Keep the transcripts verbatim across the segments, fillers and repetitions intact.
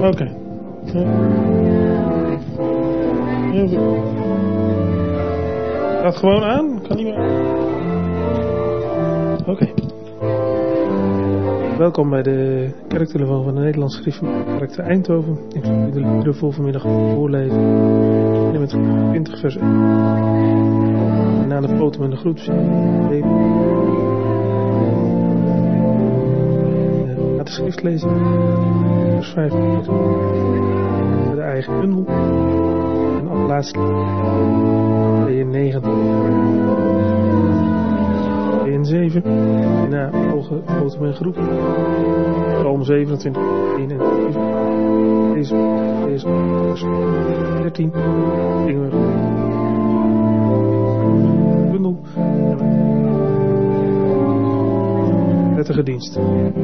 Oké. Okay. Ja. Heel goed. Gaat gewoon aan? Kan niet meer aan? Oké. Okay. Welkom bij de kerktelefoon van de Nederlandse Gereformeerde Kerk Eindhoven. Ik zal u de liederen voor vanmiddag voorlezen. In met twintig vers één. Na de foto en de groet. Na de schriftlezing. Vers vijf. De eigen bundel. En als laatste. negentig. en zeven. Na ogen, foto en groep. Psalm zevenentwintig. één en zeven. Deze, deze, vers dertien. Dingen we. Bundel. Wettige dienst.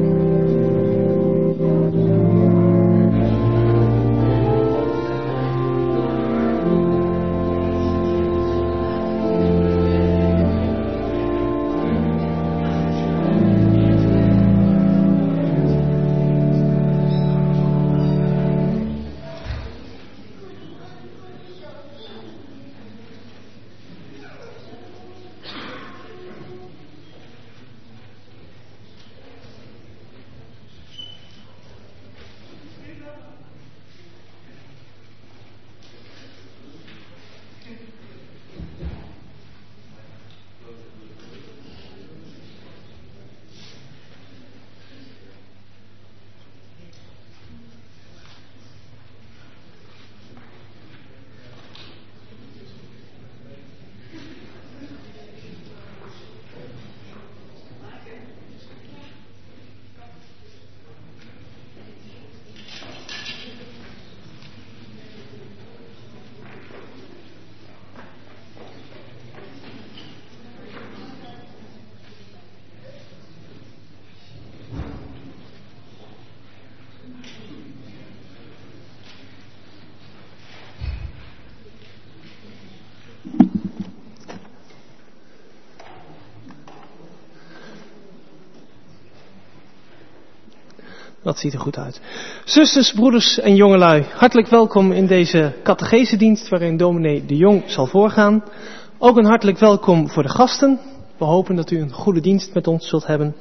Dat ziet er goed uit. Zusters, broeders en jongelui, hartelijk welkom in deze catechesedienst waarin dominee De Jong zal voorgaan. Ook een hartelijk welkom voor de gasten. We hopen dat u een goede dienst met ons zult hebben.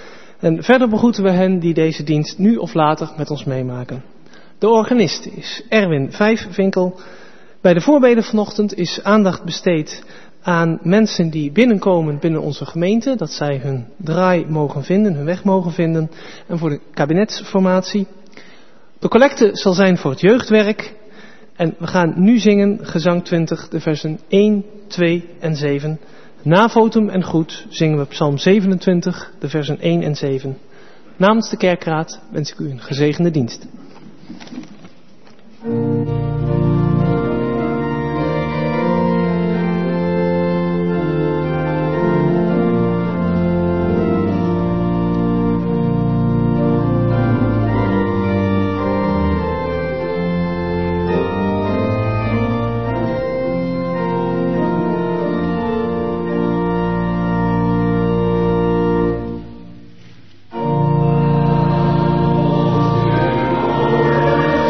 En verder begroeten we hen die deze dienst nu of later met ons meemaken. De organist is Erwin Vijfvinkel. Bij de voorbeden vanochtend is aandacht besteed aan mensen die binnenkomen binnen onze gemeente, dat zij hun draai mogen vinden, hun weg mogen vinden, en voor de kabinetsformatie. De collecte zal zijn voor het jeugdwerk en we gaan nu zingen gezang twintig, de versen één, twee en zeven. Na votum en groet zingen we psalm zevenentwintig, de versen één en zeven. Namens de kerkraad wens ik u een gezegende dienst. Oh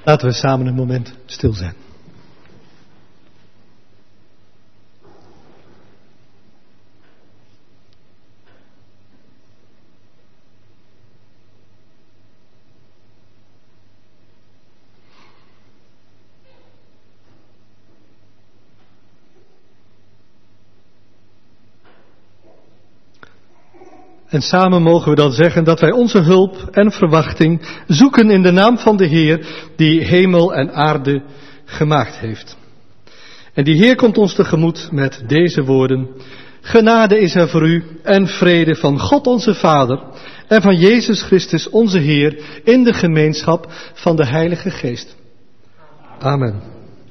Laten we samen een moment stil zijn. En samen mogen we dan zeggen dat wij onze hulp en verwachting zoeken in de naam van de Heer die hemel en aarde gemaakt heeft. En die Heer komt ons tegemoet met deze woorden. Genade is er voor u en vrede van God onze Vader en van Jezus Christus onze Heer in de gemeenschap van de Heilige Geest. Amen.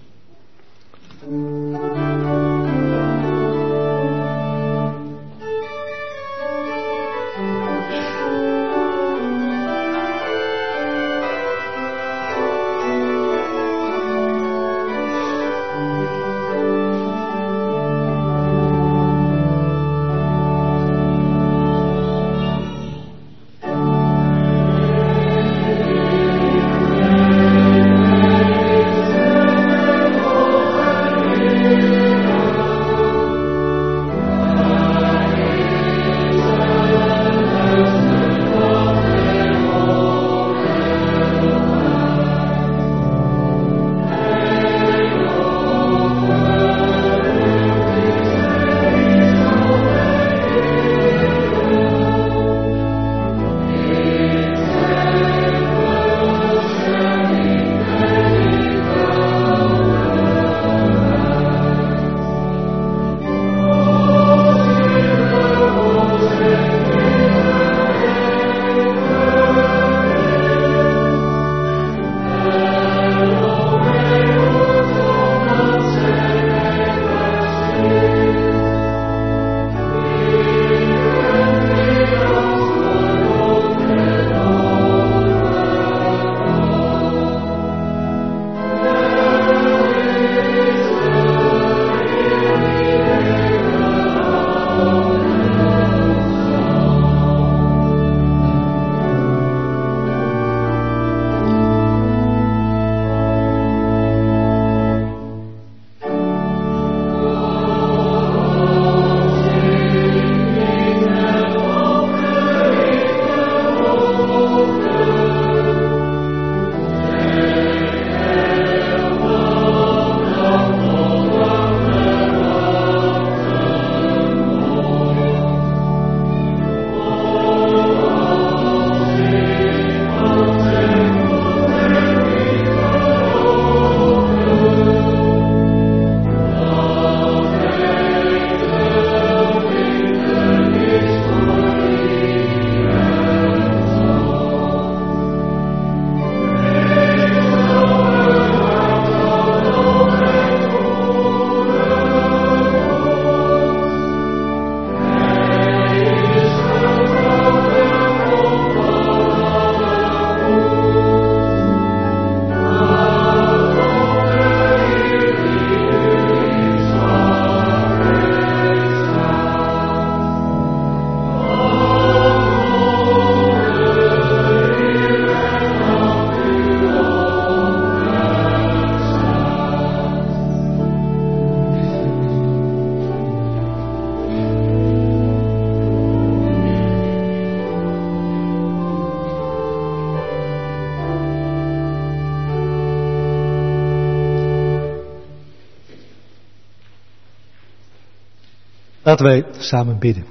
Laten wij samen bidden.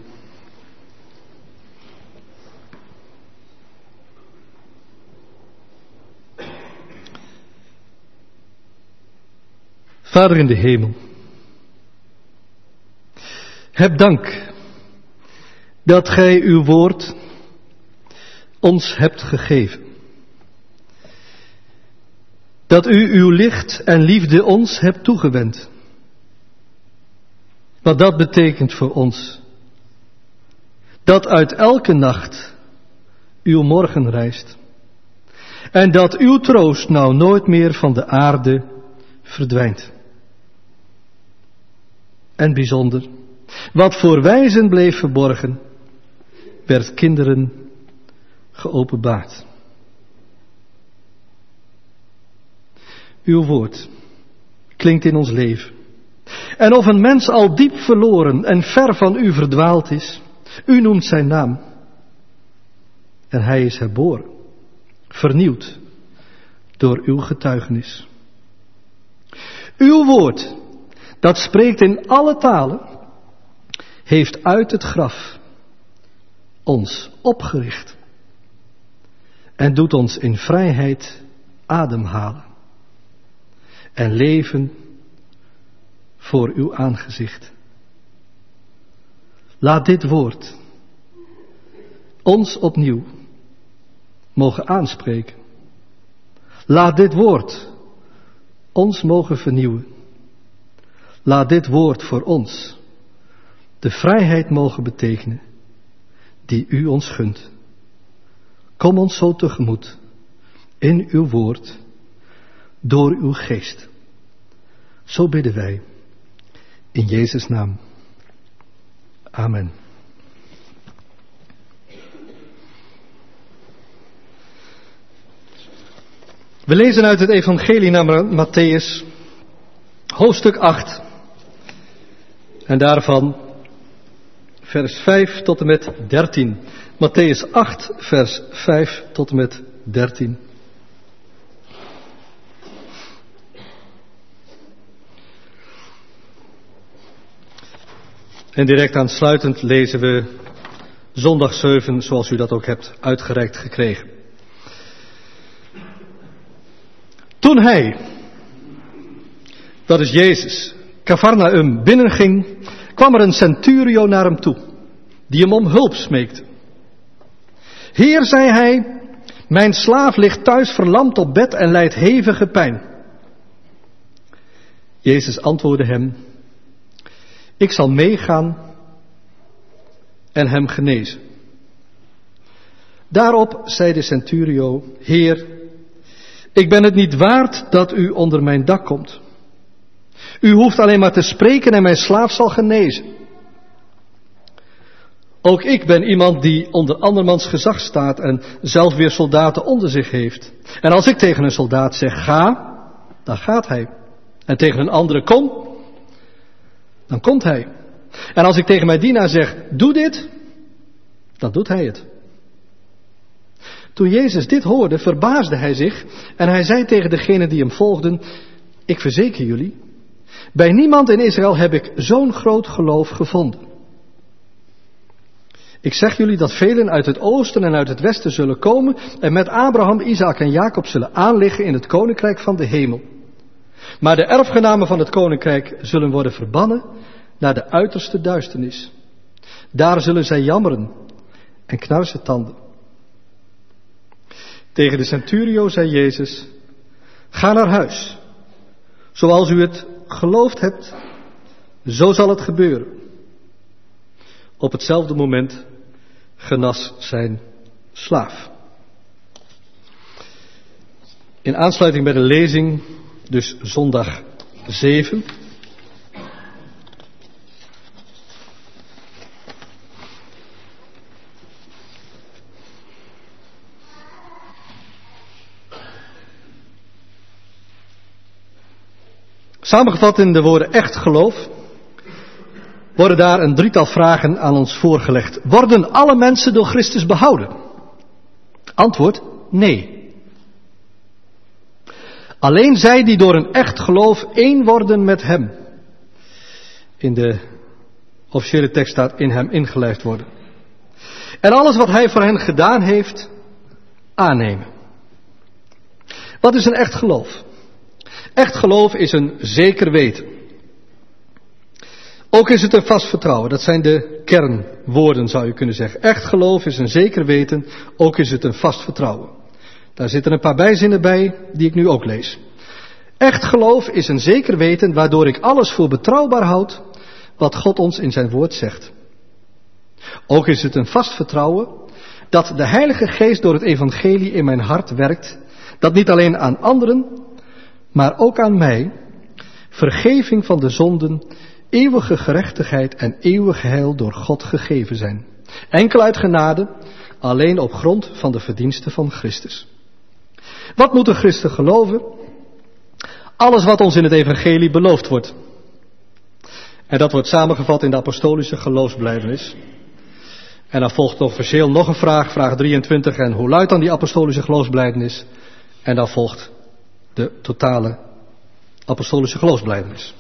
Vader in de hemel, heb dank dat gij uw woord ons hebt gegeven. Dat u uw licht en liefde ons hebt toegewend. Wat dat betekent voor ons. Dat uit elke nacht uw morgen rijst. En dat uw troost nou nooit meer van de aarde verdwijnt. En bijzonder, wat voor wijzen bleef verborgen, werd kinderen geopenbaard. Uw woord klinkt in ons leven. En of een mens al diep verloren en ver van u verdwaald is, u noemt zijn naam. En hij is herboren, vernieuwd door uw getuigenis. Uw woord, dat spreekt in alle talen, heeft uit het graf ons opgericht en doet ons in vrijheid ademhalen en leven voor uw aangezicht. Laat dit woord ons opnieuw mogen aanspreken. Laat dit woord ons mogen vernieuwen. Laat dit woord voor ons de vrijheid mogen betekenen die u ons gunt. Kom ons zo tegemoet in uw woord, door uw geest. Zo bidden wij in Jezus' naam. Amen. We lezen uit het evangelie naar Matthäus, hoofdstuk acht. En daarvan vers vijf tot en met dertien. Matthäus acht, vers vijf tot en met dertien. En direct aansluitend lezen we zondag zeven, zoals u dat ook hebt uitgereikt gekregen. Toen hij, dat is Jezus, Cafarnaum binnenging, kwam er een centurio naar hem toe, die hem om hulp smeekte. Heer, zei hij, mijn slaaf ligt thuis verlamd op bed en lijdt hevige pijn. Jezus antwoordde hem, ik zal meegaan en hem genezen. Daarop zei de centurio, Heer, ik ben het niet waard dat u onder mijn dak komt. U hoeft alleen maar te spreken en mijn slaaf zal genezen. Ook ik ben iemand die onder andermans gezag staat en zelf weer soldaten onder zich heeft. En als ik tegen een soldaat zeg, ga, dan gaat hij. En tegen een andere, kom, dan komt hij. En als ik tegen mijn dienaar zeg, doe dit, dan doet hij het. Toen Jezus dit hoorde, verbaasde hij zich en hij zei tegen degenen die hem volgden, ik verzeker jullie, bij niemand in Israël heb ik zo'n groot geloof gevonden. Ik zeg jullie dat velen uit het oosten en uit het westen zullen komen en met Abraham, Isaac en Jacob zullen aanliggen in het koninkrijk van de hemel. Maar de erfgenamen van het koninkrijk zullen worden verbannen naar de uiterste duisternis. Daar zullen zij jammeren en knarsen tanden. Tegen de centurio zei Jezus, ga naar huis. Zoals u het geloofd hebt, zo zal het gebeuren. Op hetzelfde moment genas zijn slaaf. In aansluiting bij de lezing, dus zondag zeven. Samengevat in de woorden echt geloof, worden daar een drietal vragen aan ons voorgelegd. Worden alle mensen door Christus behouden? Antwoord, nee. Alleen zij die door een echt geloof één worden met hem. In de officiële tekst staat in hem ingelijfd worden. En alles wat hij voor hen gedaan heeft, aannemen. Wat is een echt geloof? Echt geloof is een zeker weten. Ook is het een vast vertrouwen. Dat zijn de kernwoorden, zou je kunnen zeggen. Echt geloof is een zeker weten. Ook is het een vast vertrouwen. Daar zitten een paar bijzinnen bij die ik nu ook lees. Echt geloof is een zeker weten waardoor ik alles voor betrouwbaar houd wat God ons in zijn woord zegt. Ook is het een vast vertrouwen dat de Heilige Geest door het evangelie in mijn hart werkt. Dat niet alleen aan anderen, maar ook aan mij vergeving van de zonden, eeuwige gerechtigheid en eeuwig heil door God gegeven zijn. Enkel uit genade, alleen op grond van de verdiensten van Christus. Wat moet een christen geloven? alles wat ons in het evangelie beloofd wordt. En dat wordt samengevat in de apostolische geloofsbelijdenis. En dan volgt officieel nog een vraag, vraag drieëntwintig. En hoe luidt dan die apostolische geloofsbelijdenis? En dan volgt de totale apostolische geloofsbelijdenis.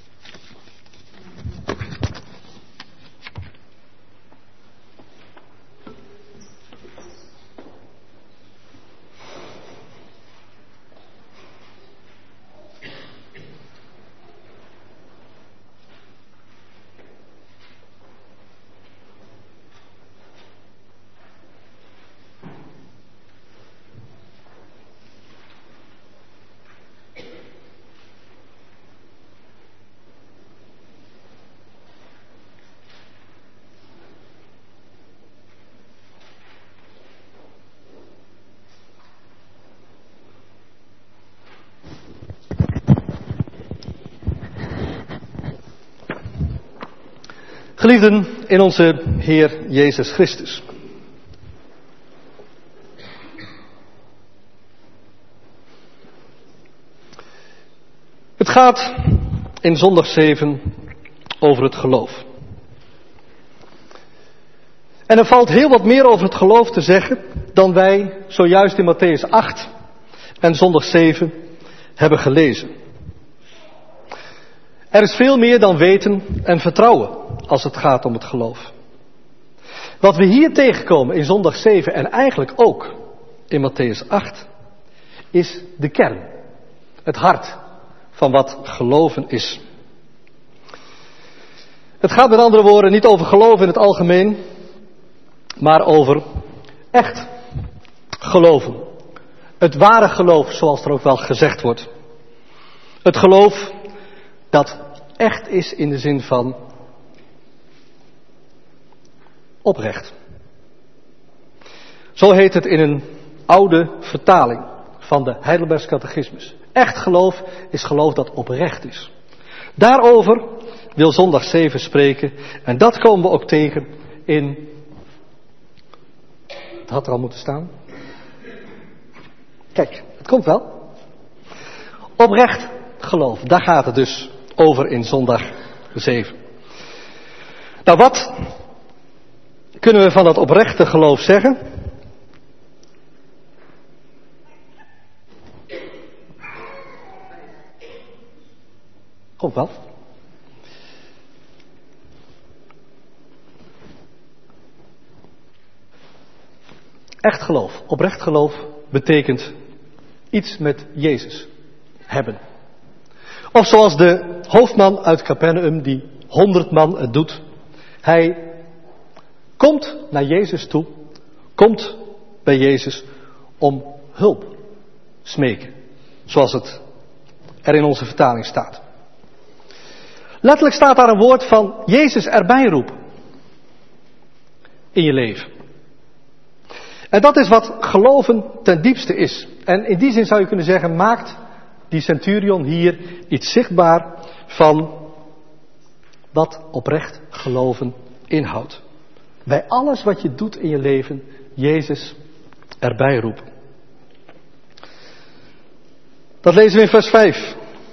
Geliefden in onze Heer Jezus Christus. Het gaat in zondag zeven over het geloof. En er valt heel wat meer over het geloof te zeggen dan wij zojuist in Matthäus acht en zondag zeven hebben gelezen. Er is veel meer dan weten en vertrouwen als het gaat om het geloof. Wat we hier tegenkomen in zondag zeven en eigenlijk ook in Matthäus acht is de kern, het hart van wat geloven is. Het gaat met andere woorden niet over geloof in het algemeen, maar over echt geloven. Het ware geloof, zoals er ook wel gezegd wordt. Het geloof dat echt is in de zin van oprecht. Zo heet het in een oude vertaling van de Heidelbergse catechismus. Echt geloof is geloof dat oprecht is. Daarover wil zondag zeven spreken en dat komen we ook tegen in... Het had er al moeten staan. Kijk, het komt wel. Oprecht geloof, daar gaat het dus over in zondag zeven. Nou, wat kunnen we van dat oprechte geloof zeggen? Komt wel. Echt geloof, oprecht geloof betekent iets met Jezus hebben. Of zoals de hoofdman uit Capernaum, die honderd man het doet. Hij komt naar Jezus toe, komt bij Jezus om hulp smeken. Zoals het er in onze vertaling staat. Letterlijk staat daar een woord van Jezus erbij roepen. In je leven. En dat is wat geloven ten diepste is. En in die zin zou je kunnen zeggen, maakt die centurion hier iets zichtbaar van wat oprecht geloven inhoudt. Bij alles wat je doet in je leven, Jezus erbij roepen. Dat lezen we in vers vijf.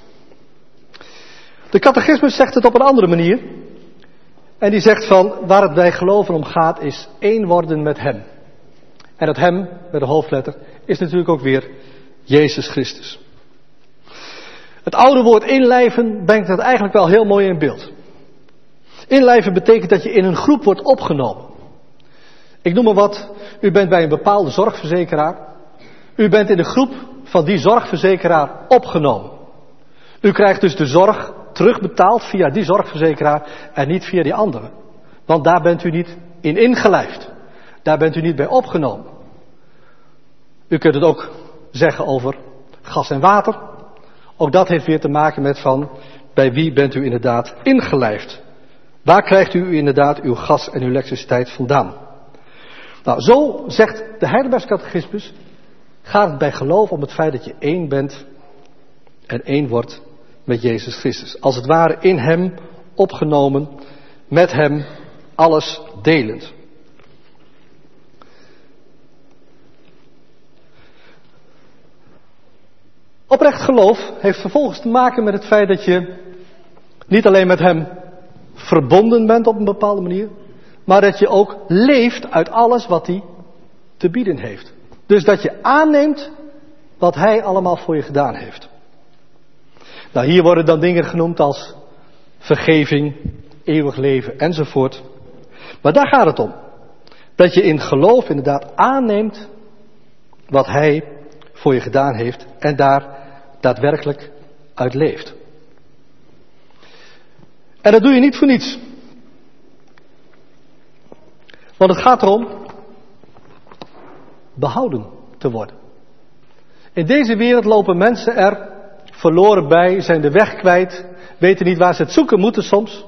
De catechismus zegt het op een andere manier. En die zegt van, waar het bij geloven om gaat, is één worden met hem. En dat hem, met de hoofdletter, is natuurlijk ook weer Jezus Christus. Het oude woord inlijven brengt het eigenlijk wel heel mooi in beeld. Inlijven betekent dat je in een groep wordt opgenomen. Ik noem maar wat, u bent bij een bepaalde zorgverzekeraar. U bent in de groep van die zorgverzekeraar opgenomen. U krijgt dus de zorg terugbetaald via die zorgverzekeraar en niet via die andere. Want daar bent u niet in ingelijfd. Daar bent u niet bij opgenomen. U kunt het ook zeggen over gas en water. Ook dat heeft weer te maken met van, bij wie bent u inderdaad ingelijfd? Waar krijgt u inderdaad uw gas en uw elektriciteit vandaan? Nou, zo zegt de Heidelbergse catechismus, gaat het bij geloof om het feit dat je één bent en één wordt met Jezus Christus. Als het ware in hem opgenomen, met hem alles delend. Oprecht geloof heeft vervolgens te maken met het feit dat je niet alleen met hem verbonden bent op een bepaalde manier, maar dat je ook leeft uit alles wat hij te bieden heeft. Dus dat je aanneemt wat hij allemaal voor je gedaan heeft. Nou, hier worden dan dingen genoemd als vergeving, eeuwig leven enzovoort. Maar daar gaat het om. Dat je in geloof inderdaad aanneemt wat hij voor je gedaan heeft en daar daadwerkelijk uit leeft. En dat doe je niet voor niets. Want het gaat erom behouden te worden. In deze wereld lopen mensen er verloren bij, zijn de weg kwijt, weten niet waar ze het zoeken moeten soms.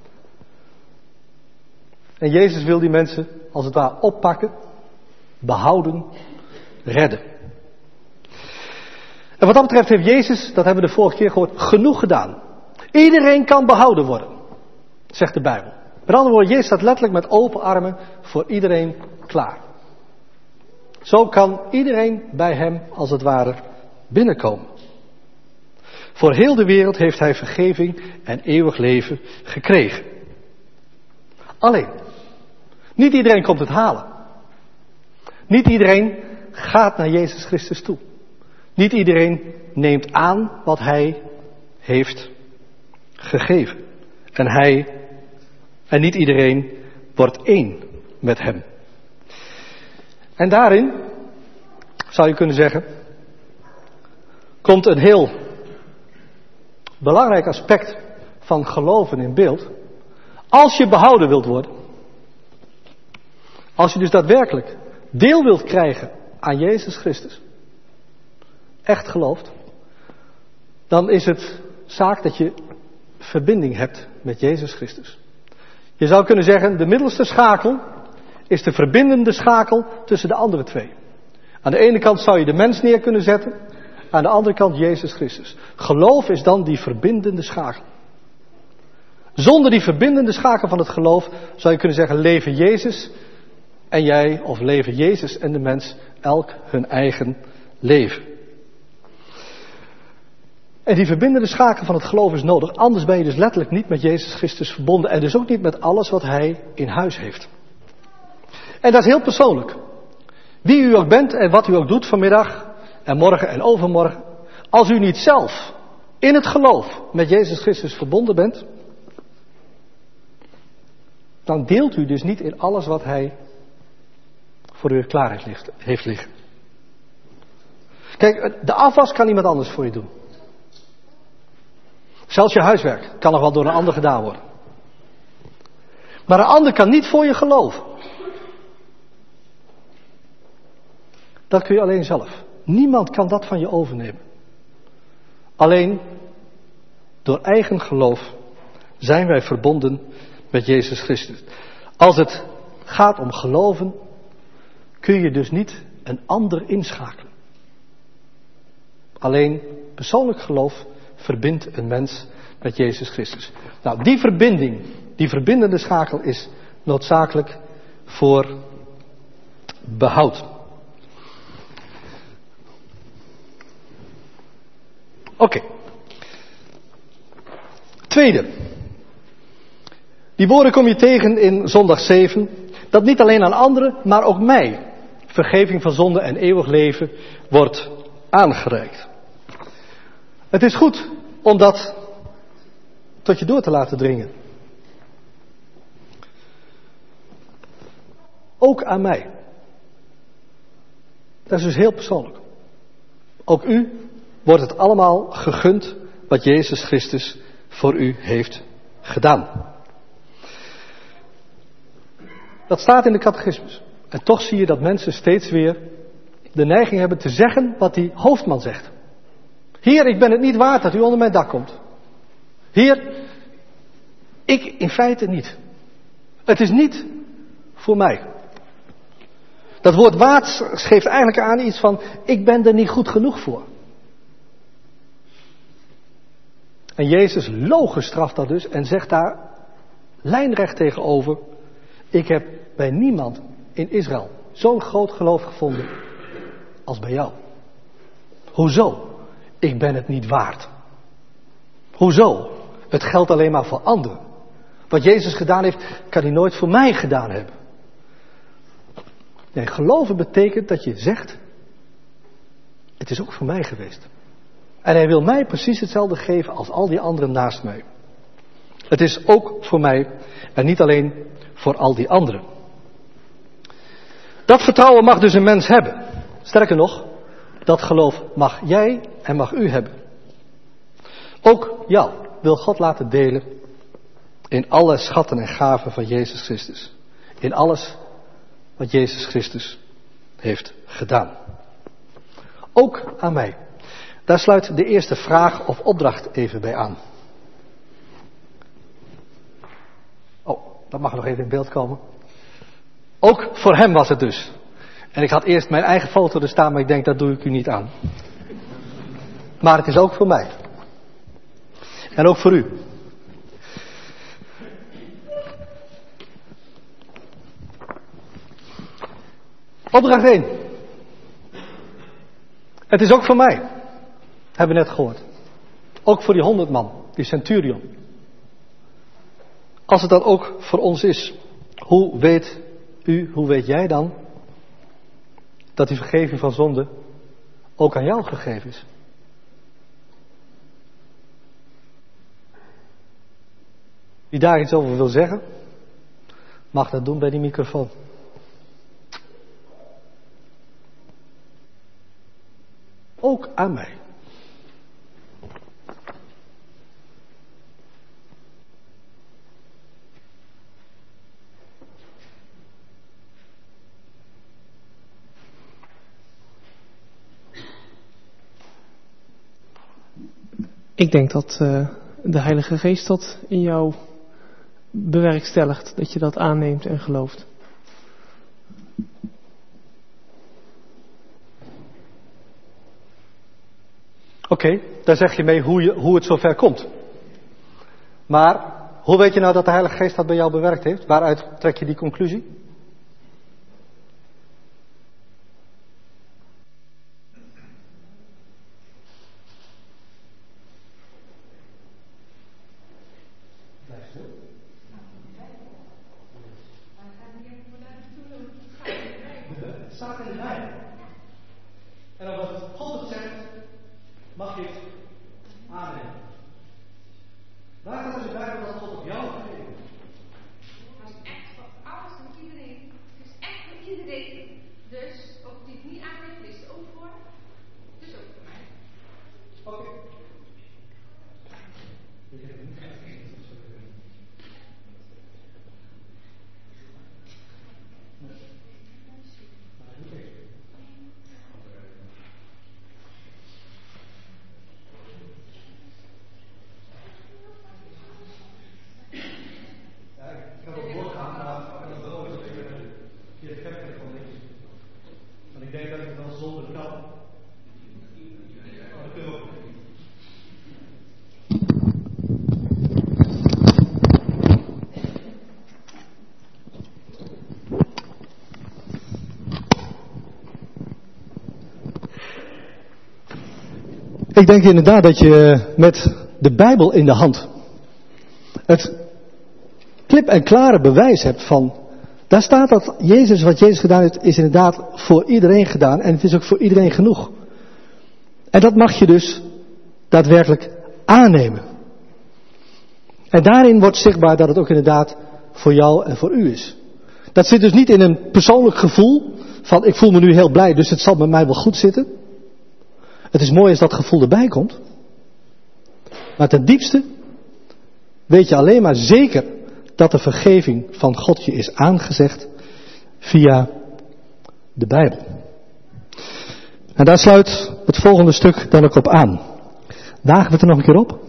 En Jezus wil die mensen als het ware oppakken, behouden, redden. En wat dat betreft heeft Jezus, dat hebben we de vorige keer gehoord, genoeg gedaan. Iedereen kan behouden worden, zegt de Bijbel. Met andere woorden, Jezus staat letterlijk met open armen voor iedereen klaar. Zo kan iedereen bij hem als het ware binnenkomen. Voor heel de wereld heeft hij vergeving en eeuwig leven gekregen. Alleen, niet iedereen komt het halen. Niet iedereen gaat naar Jezus Christus toe. Niet iedereen neemt aan wat hij heeft gegeven. En hij, en niet iedereen wordt één met hem. En daarin, zou je kunnen zeggen, komt een heel belangrijk aspect van geloven in beeld. Als je behouden wilt worden, als je dus daadwerkelijk deel wilt krijgen aan Jezus Christus, echt gelooft, dan is het zaak dat je verbinding hebt met Jezus Christus. Je zou kunnen zeggen, de middelste schakel is de verbindende schakel tussen de andere twee. Aan de ene kant zou je de mens neer kunnen zetten, aan de andere kant Jezus Christus. Geloof is dan die verbindende schakel. Zonder die verbindende schakel van het geloof zou je kunnen zeggen, leven Jezus en jij, of leven Jezus en de mens, elk hun eigen leven. En die verbindende schakel van het geloof is nodig, anders ben je dus letterlijk niet met Jezus Christus verbonden en dus ook niet met alles wat hij in huis heeft. En dat is heel persoonlijk. Wie u ook bent en wat u ook doet vanmiddag en morgen en overmorgen, als u niet zelf in het geloof met Jezus Christus verbonden bent, dan deelt u dus niet in alles wat hij voor u klaar heeft liggen. Kijk, de afwas kan iemand anders voor je doen. Zelfs je huiswerk kan nog wel door een ander gedaan worden. Maar een ander kan niet voor je geloven. Dat kun je alleen zelf. Niemand kan dat van je overnemen. Alleen door eigen geloof zijn wij verbonden met Jezus Christus. Als het gaat om geloven, kun je dus niet een ander inschakelen. Alleen persoonlijk geloof verbindt een mens met Jezus Christus. Nou, die verbinding, die verbindende schakel is noodzakelijk voor behoud. Oké. Okay. Tweede. Die woorden kom je tegen in zondag zeven. Dat niet alleen aan anderen, maar ook mij vergeving van zonde en eeuwig leven wordt aangereikt. Het is goed om dat tot je door te laten dringen. Ook aan mij. Dat is dus heel persoonlijk. Ook u wordt het allemaal gegund wat Jezus Christus voor u heeft gedaan. Dat staat in de catechismus. En toch zie je dat mensen steeds weer de neiging hebben te zeggen wat die hoofdman zegt. Heer, ik ben het niet waard dat u onder mijn dak komt. Heer, ik in feite niet. Het is niet voor mij. Dat woord waard geeft eigenlijk aan iets van, ik ben er niet goed genoeg voor. En Jezus logenstraft dat dus en zegt daar lijnrecht tegenover, ik heb bij niemand in Israël zo'n groot geloof gevonden als bij jou. Hoezo? ik ben het niet waard. Hoezo? Het geldt alleen maar voor anderen. Wat Jezus gedaan heeft, kan hij nooit voor mij gedaan hebben. Nee, geloven betekent dat je zegt, het is ook voor mij geweest. En hij wil mij precies hetzelfde geven als al die anderen naast mij. Het is ook voor mij en niet alleen voor al die anderen. Dat vertrouwen mag dus een mens hebben. Sterker nog, dat geloof mag jij en mag u hebben. Ook jou wil God laten delen in alle schatten en gaven van Jezus Christus. In alles wat Jezus Christus heeft gedaan. Ook aan mij. Daar sluit de eerste vraag of opdracht even bij aan. Oh, dat mag nog even in beeld komen. Ook voor hem was het dus. En ik had eerst mijn eigen foto er staan, maar ik denk dat doe ik u niet aan. Maar het is ook voor mij. En ook voor u. Opdracht één. Het is ook voor mij. Hebben we net gehoord. Ook voor die honderd man, die centurion. Als het dan ook voor ons is, hoe weet u, hoe weet jij dan dat die vergeving van zonde ook aan jou gegeven is? Wie daar iets over wil zeggen, mag dat doen bij die microfoon. Ook aan mij. Ik denk dat uh, de Heilige Geest dat in jou bewerkstelligt, dat je dat aanneemt en gelooft. Oké, okay, daar zeg je mee hoe, je, hoe het zover komt. Maar hoe weet je nou dat de Heilige Geest dat bij jou bewerkt heeft? Waaruit trek je die conclusie? Ik denk inderdaad dat je met de Bijbel in de hand het klip en klare bewijs hebt van, daar staat dat Jezus, wat Jezus gedaan heeft, is inderdaad voor iedereen gedaan en het is ook voor iedereen genoeg. En dat mag je dus daadwerkelijk aannemen. En daarin wordt zichtbaar dat het ook inderdaad voor jou en voor u is. Dat zit dus niet in een persoonlijk gevoel van ik voel me nu heel blij, dus het zal met mij wel goed zitten. Het is mooi als dat gevoel erbij komt. Maar ten diepste weet je alleen maar zeker dat de vergeving van God je is aangezegd via de Bijbel. En daar sluit het volgende stuk dan ook op aan. Dagen we het er nog een keer op?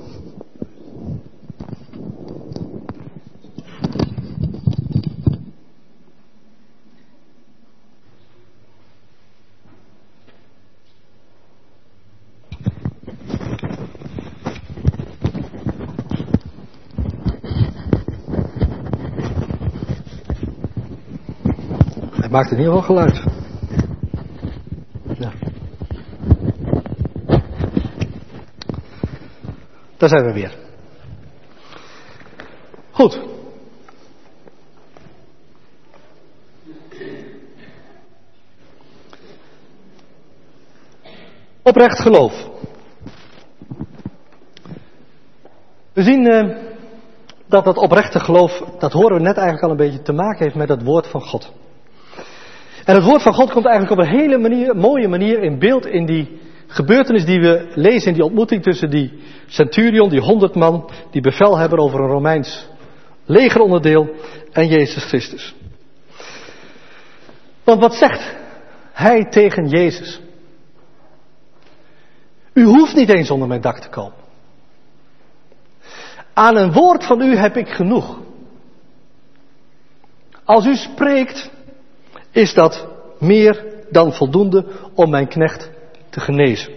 Maakt in ieder geval geluid. Ja. daar zijn we weer. Goed. Oprecht geloof. We zien uh, dat dat oprechte geloof, dat horen we net eigenlijk al een beetje, te maken heeft met het woord van God. En het woord van God komt eigenlijk op een hele manier, mooie manier in beeld in die gebeurtenis die we lezen in die ontmoeting tussen die centurion, die honderd man, die bevelhebber over een Romeins legeronderdeel en Jezus Christus. Want wat zegt hij tegen Jezus? U hoeft niet eens onder mijn dak te komen. Aan een woord van u heb ik genoeg. Als u spreekt, is dat meer dan voldoende om mijn knecht te genezen.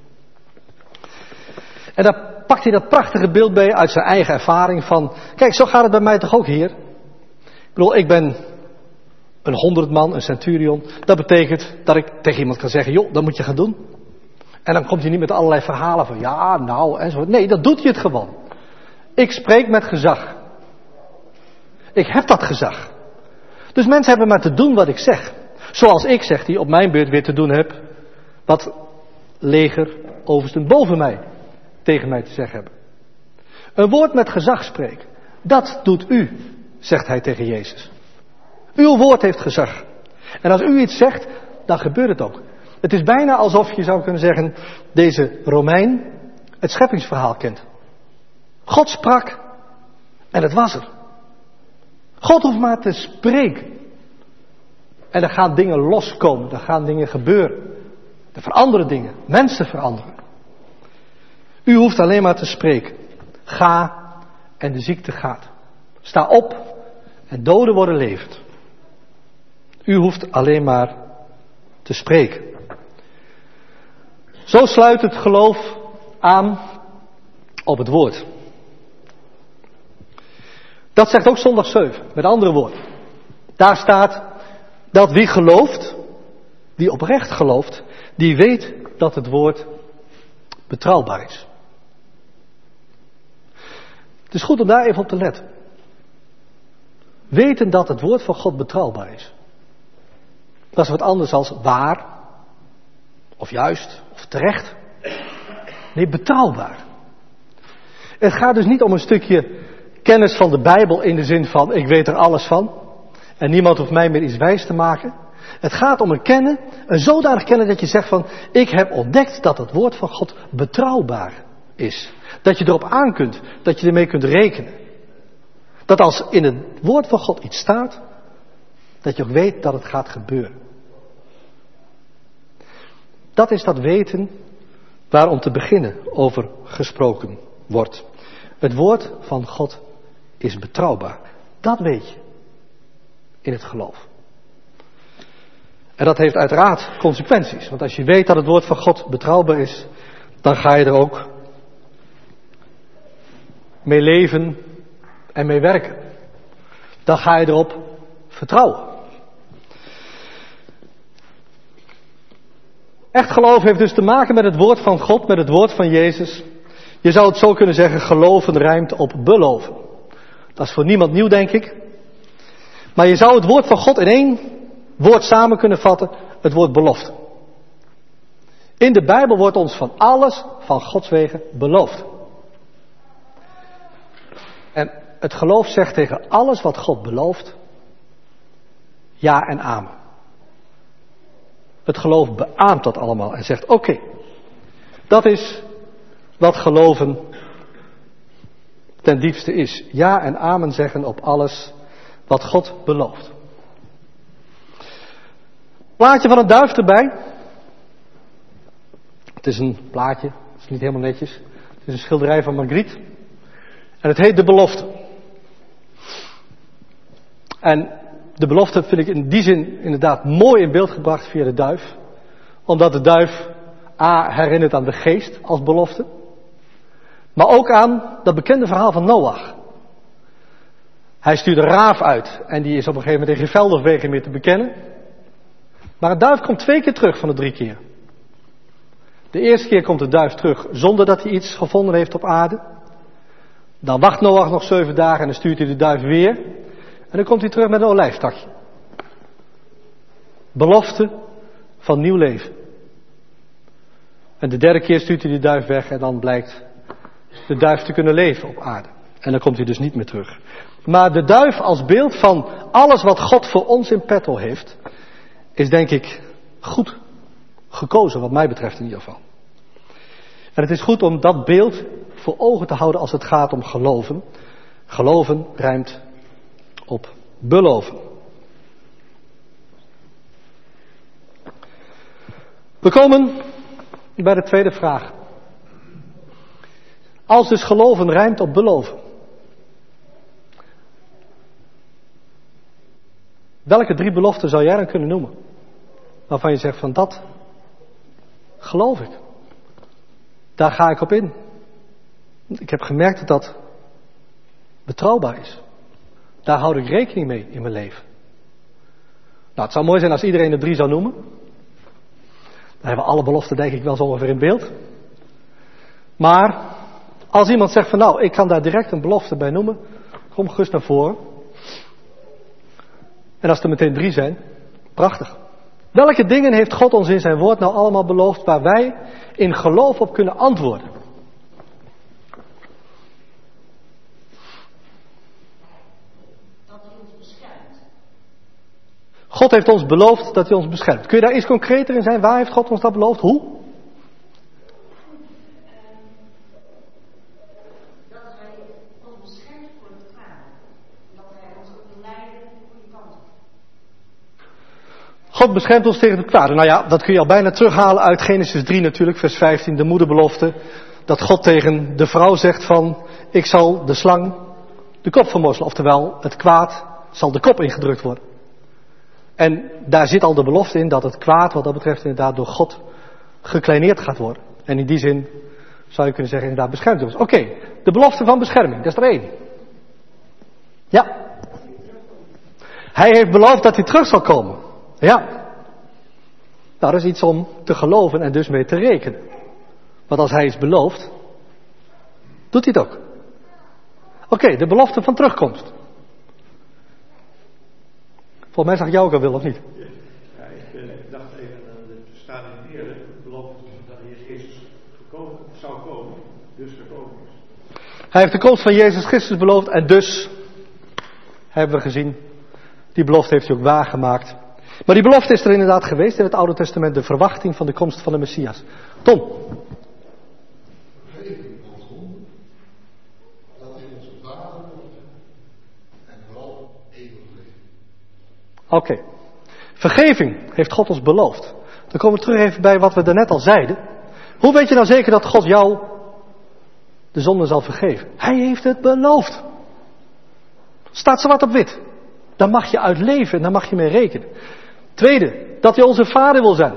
En daar pakt hij dat prachtige beeld bij uit zijn eigen ervaring van, kijk, zo gaat het bij mij toch ook, Heer? Ik bedoel, ik ben een honderd man, een centurion. Dat betekent dat ik tegen iemand kan zeggen, joh, dat moet je gaan doen. En dan komt hij niet met allerlei verhalen van, ja, nou, enzovoort. Nee, dat doet hij het gewoon. Ik spreek met gezag. Ik heb dat gezag. Dus mensen hebben maar te doen wat ik zeg. Zoals ik zeg, die op mijn beurt weer te doen heb, wat leger oversten boven mij tegen mij te zeggen hebben. Een woord met gezag spreken. Dat doet u, zegt hij tegen Jezus. Uw woord heeft gezag. En als u iets zegt, dan gebeurt het ook. Het is bijna alsof je zou kunnen zeggen, deze Romein het scheppingsverhaal kent. God sprak en het was er. God hoeft maar te spreken. En er gaan dingen loskomen, er gaan dingen gebeuren. Er veranderen dingen, mensen veranderen. U hoeft alleen maar te spreken. Ga en de ziekte gaat. Sta op en doden worden levend. U hoeft alleen maar te spreken. Zo sluit het geloof aan op het woord. Dat zegt ook zondag zeven, met andere woorden. Daar staat dat wie gelooft, wie oprecht gelooft, die weet dat het woord betrouwbaar is. Het is goed om daar even op te letten. Weten dat het woord van God betrouwbaar is. Dat is wat anders dan waar, of juist, of terecht. Nee, betrouwbaar. Het gaat dus niet om een stukje kennis van de Bijbel in de zin van, ik weet er alles van. En niemand hoeft mij meer iets wijs te maken. Het gaat om een kennen, een zodanig kennen dat je zegt van, ik heb ontdekt dat het woord van God betrouwbaar is. Dat je erop aan kunt, dat je ermee kunt rekenen. Dat als in het woord van God iets staat, dat je ook weet dat het gaat gebeuren. Dat is dat weten waar om te beginnen over gesproken wordt. Het woord van God is betrouwbaar. Dat weet je in het geloof. En dat heeft uiteraard consequenties. Want als je weet dat het woord van God betrouwbaar is, dan ga je er ook mee leven en mee werken. Dan ga je erop vertrouwen. Echt geloof heeft dus te maken met het woord van God, met het woord van Jezus. Je zou het zo kunnen zeggen, geloven rijmt op beloven. Dat is voor niemand nieuw, denk ik. Maar je zou het woord van God in één woord samen kunnen vatten, het woord belofte. In de Bijbel wordt ons van alles van Gods wegen beloofd. En het geloof zegt tegen alles wat God belooft, ja en amen. Het geloof beaamt dat allemaal en zegt, oké, okay, dat is wat geloven ten diepste is. Ja en amen zeggen op alles wat God belooft. Plaatje van een duif erbij. Het is een plaatje, het is niet helemaal netjes. Het is een schilderij van Magritte. En het heet De Belofte. En de belofte vind ik in die zin inderdaad mooi in beeld gebracht via de duif. Omdat de duif A herinnert aan de geest als belofte. Maar ook aan dat bekende verhaal van Noach. Hij stuurt een raaf uit en die is op een gegeven moment in geen veld of wegen meer te bekennen. Maar een duif komt twee keer terug van de drie keer. De eerste keer komt de duif terug zonder dat hij iets gevonden heeft op aarde. Dan wacht Noach nog zeven dagen en dan stuurt hij de duif weer. En dan komt hij terug met een olijftakje. Belofte van nieuw leven. En de derde keer stuurt hij de duif weg en dan blijkt de duif te kunnen leven op aarde. En dan komt hij dus niet meer terug. Maar de duif als beeld van alles wat God voor ons in petto heeft, is denk ik goed gekozen wat mij betreft in ieder geval. En het is goed om dat beeld voor ogen te houden als het gaat om geloven. Geloven rijmt op beloven. We komen bij de tweede vraag. Als dus geloven rijmt op beloven. Welke drie beloften zou jij dan kunnen noemen? Waarvan je zegt van dat geloof ik. Daar ga ik op in. Ik heb gemerkt dat dat betrouwbaar is. Daar houd ik rekening mee in mijn leven. Nou, het zou mooi zijn als iedereen de drie zou noemen. Dan hebben we alle beloften denk ik wel zo ongeveer in beeld. Maar als iemand zegt van nou, ik kan daar direct een belofte bij noemen. Kom gerust naar voren. En als er meteen drie zijn, prachtig. Welke dingen heeft God ons in zijn woord nou allemaal beloofd waar wij in geloof op kunnen antwoorden? Dat hij ons beschermt. God heeft ons beloofd dat hij ons beschermt. Kun je daar iets concreter in zijn? Waar heeft God ons dat beloofd? Hoe? Dat hij ons beschermt voor het kwade. Dat hij ons ook leiden de goede kant op. God beschermt ons tegen het kwade. Nou ja, dat kun je al bijna terughalen uit Genesis drie natuurlijk, vers vijftien, de moederbelofte. Dat God tegen de vrouw zegt van, ik zal de slang de kop vermorzelen. Oftewel, het kwaad zal de kop ingedrukt worden. En daar zit al de belofte in dat het kwaad, wat dat betreft, inderdaad door God gekleineerd gaat worden. En in die zin zou je kunnen zeggen, inderdaad beschermd wordt. Oké, okay, de belofte van bescherming, dat is er één. Ja. Hij heeft beloofd dat hij terug zal komen. Ja. Nou, dat is iets om te geloven en dus mee te rekenen. Want als hij is beloofd, doet hij het ook. Oké, okay, de belofte van terugkomst. Volgens mij zag jij ook al wil, of niet? Ja, ik, ben, ik dacht even aan de staat in het eerder, belooft dat de Heer Jezus gekomen, zou komen, dus gekomen is. Hij heeft de komst van Jezus Christus beloofd en dus, hebben we gezien, die belofte heeft hij ook waargemaakt. Maar die belofte is er inderdaad geweest in het Oude Testament, de verwachting van de komst van de Messias. Tom. Vergeving ons zonden, dat hij onze vader wordt en vooral eeuwig leven. Oké. Okay. Vergeving heeft God ons beloofd. Dan komen we terug even bij wat we daarnet al zeiden. Hoe weet je nou zeker dat God jou de zonde zal vergeven? Hij heeft het beloofd. Staat zwart op wit. Daar mag je uit leven en daar mag je mee rekenen. Tweede, dat hij onze vader wil zijn.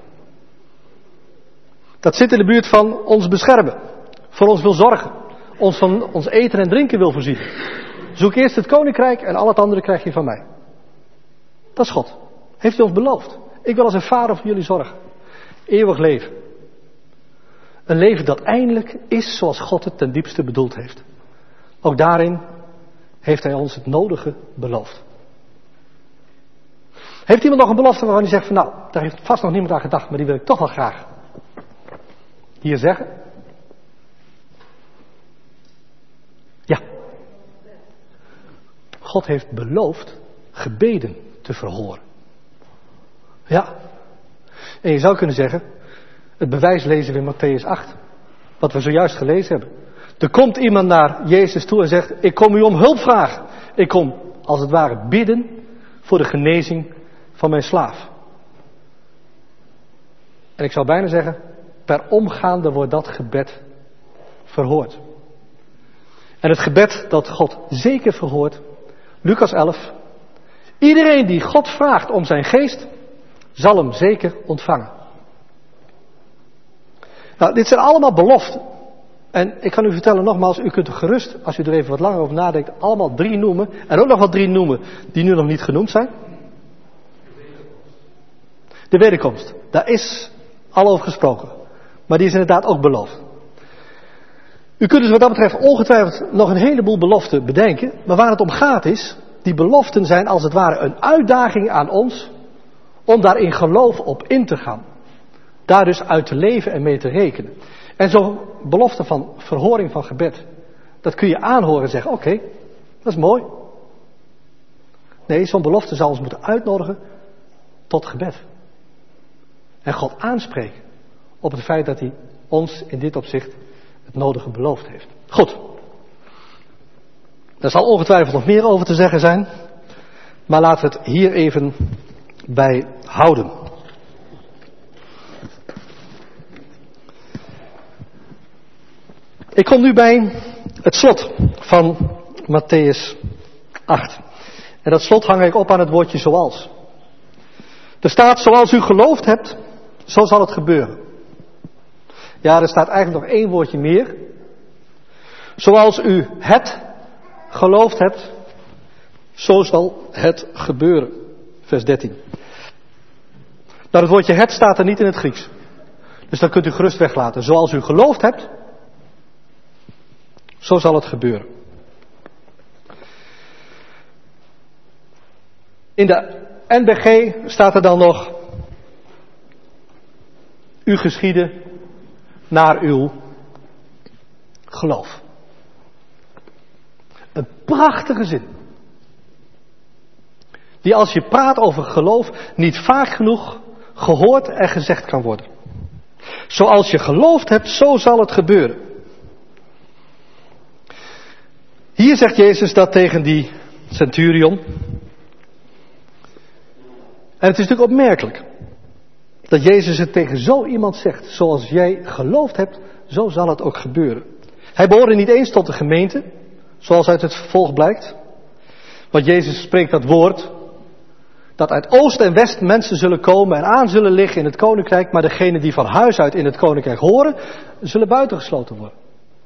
Dat zit in de buurt van ons beschermen. Voor ons wil zorgen. Ons van ons eten en drinken wil voorzien. Zoek eerst het koninkrijk en al het andere krijg je van mij. Dat is God. Heeft hij ons beloofd. Ik wil als een vader voor jullie zorgen. Eeuwig leven. Een leven dat eindelijk is zoals God het ten diepste bedoeld heeft. Ook daarin heeft hij ons het nodige beloofd. Heeft iemand nog een belofte waarvan hij zegt van nou, daar heeft vast nog niemand aan gedacht, maar die wil ik toch wel graag hier zeggen? Ja. God heeft beloofd gebeden te verhoren. Ja. En je zou kunnen zeggen, het bewijs lezen we in Mattheüs acht. Wat we zojuist gelezen hebben. Er komt iemand naar Jezus toe en zegt, ik kom u om hulp vragen. Ik kom, als het ware, bidden voor de genezing van mijn slaaf. En ik zou bijna zeggen, per omgaande wordt dat gebed verhoord. En het gebed dat God zeker verhoort, Lucas elf. Iedereen die God vraagt om zijn geest, zal hem zeker ontvangen. Nou, dit zijn allemaal beloften. En ik kan u vertellen nogmaals, u kunt er gerust, als u er even wat langer over nadenkt, allemaal drie noemen. En ook nog wat drie noemen die nu nog niet genoemd zijn. De wederkomst. Daar is al over gesproken. Maar die is inderdaad ook beloofd. U kunt dus wat dat betreft ongetwijfeld nog een heleboel beloften bedenken. Maar waar het om gaat is, die beloften zijn als het ware een uitdaging aan ons om daar in geloof op in te gaan. Daar dus uit te leven en mee te rekenen. En zo'n belofte van verhoring van gebed, dat kun je aanhoren en zeggen, oké, okay, dat is mooi. Nee, zo'n belofte zal ons moeten uitnodigen tot gebed. En God aanspreken op het feit dat hij ons in dit opzicht het nodige beloofd heeft. Goed. Daar zal ongetwijfeld nog meer over te zeggen zijn. Maar laten we het hier even bij houden. Ik kom nu bij het slot van Mattheüs acht. En dat slot hang ik op aan het woordje zoals. Er staat, zoals u geloofd hebt, zo zal het gebeuren. Ja, er staat eigenlijk nog één woordje meer. Zoals u het geloofd hebt, zo zal het gebeuren. Vers dertien. Nou, het woordje het staat er niet in het Grieks. Dus dat kunt u gerust weglaten. Zoals u geloofd hebt, zo zal het gebeuren. In de N B G staat er dan nog, u geschieden naar uw geloof. Een prachtige zin. Die als je praat over geloof niet vaak genoeg gehoord en gezegd kan worden. Zoals je geloofd hebt, zo zal het gebeuren. Hier zegt Jezus dat tegen die centurion. En het is natuurlijk opmerkelijk dat Jezus het tegen zo iemand zegt. Zoals jij geloofd hebt, zo zal het ook gebeuren. Hij behoorde niet eens tot de gemeente, zoals uit het vervolg blijkt. Want Jezus spreekt dat woord, dat uit oost en west mensen zullen komen en aan zullen liggen in het koninkrijk, maar degenen die van huis uit in het koninkrijk horen, zullen buitengesloten worden.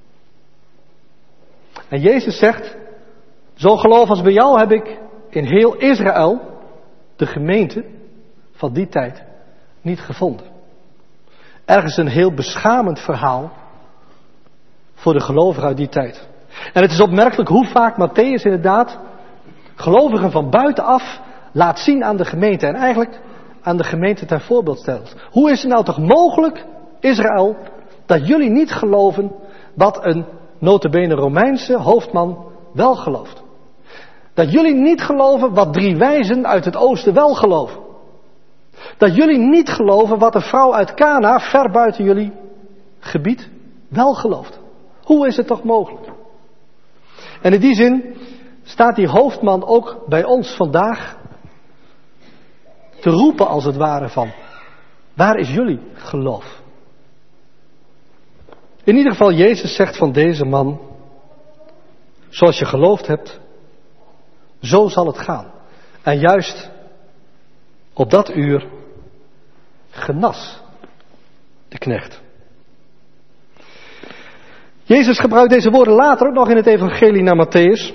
En Jezus zegt, zo'n geloof als bij jou heb ik in heel Israël, de gemeente van die tijd, niet gevonden. Ergens een heel beschamend verhaal voor de gelovigen uit die tijd. En het is opmerkelijk hoe vaak Mattheüs inderdaad gelovigen van buitenaf laat zien aan de gemeente. En eigenlijk aan de gemeente ten voorbeeld stelt. Hoe is het nou toch mogelijk, Israël, dat jullie niet geloven wat een nota bene Romeinse hoofdman wel gelooft? Dat jullie niet geloven wat drie wijzen uit het oosten wel geloven. Dat jullie niet geloven wat een vrouw uit Kana, ver buiten jullie gebied, wel gelooft. Hoe is het toch mogelijk? En in die zin staat die hoofdman ook bij ons vandaag te roepen als het ware van, waar is jullie geloof? In ieder geval, Jezus zegt van deze man, zoals je geloofd hebt, zo zal het gaan. En juist op dat uur genas de knecht. Jezus gebruikt deze woorden later ook nog in het evangelie naar Mattheüs.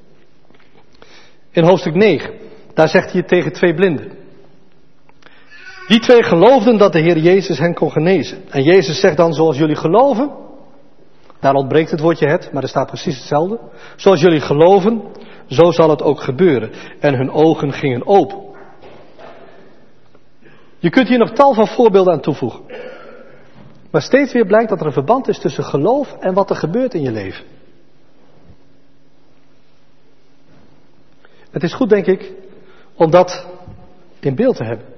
In hoofdstuk negen. Daar zegt hij het tegen twee blinden. Die twee geloofden dat de Heer Jezus hen kon genezen. En Jezus zegt dan, zoals jullie geloven. Daar ontbreekt het woordje het, maar er staat precies hetzelfde. Zoals jullie geloven, zo zal het ook gebeuren. En hun ogen gingen open. Je kunt hier nog tal van voorbeelden aan toevoegen. Maar steeds weer blijkt dat er een verband is tussen geloof en wat er gebeurt in je leven. Het is goed, denk ik, om dat in beeld te hebben.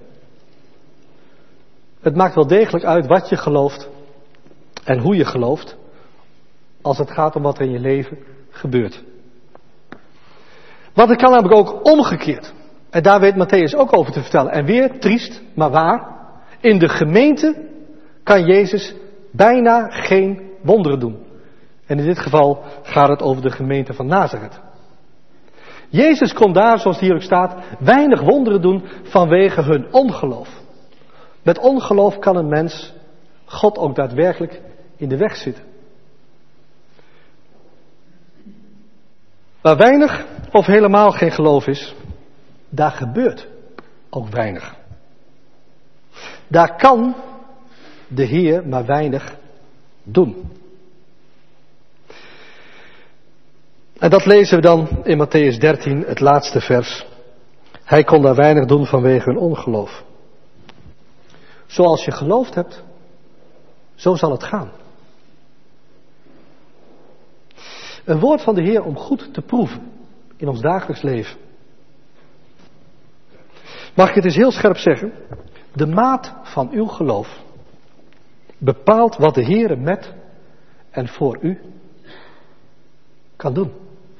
Het maakt wel degelijk uit wat je gelooft en hoe je gelooft, als het gaat om wat er in je leven gebeurt. Want het kan namelijk ook omgekeerd. En daar weet Mattheüs ook over te vertellen. En weer, triest, maar waar. In de gemeente kan Jezus bijna geen wonderen doen. En in dit geval gaat het over de gemeente van Nazareth. Jezus kon daar, zoals het hier ook staat, weinig wonderen doen vanwege hun ongeloof. Met ongeloof kan een mens God ook daadwerkelijk in de weg zitten. Waar weinig of helemaal geen geloof is, daar gebeurt ook weinig. Daar kan de Heer maar weinig doen. En dat lezen we dan in Mattheüs dertien, het laatste vers. Hij kon daar weinig doen vanwege hun ongeloof. Zoals je geloofd hebt, zo zal het gaan. Een woord van de Heer om goed te proeven in ons dagelijks leven. Mag ik het eens heel scherp zeggen? De maat van uw geloof bepaalt wat de Heer met en voor u kan doen.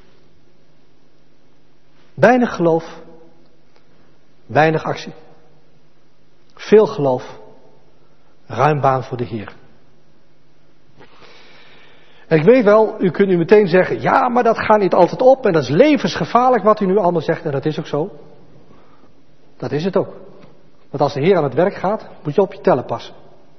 Weinig geloof, weinig actie. Veel geloof, ruim baan voor de Heer. En ik weet wel, u kunt nu meteen zeggen, ja, maar dat gaat niet altijd op en dat is levensgevaarlijk wat u nu allemaal zegt en dat is ook zo. Dat is het ook. Want als de Heer aan het werk gaat, moet je op je tellen passen.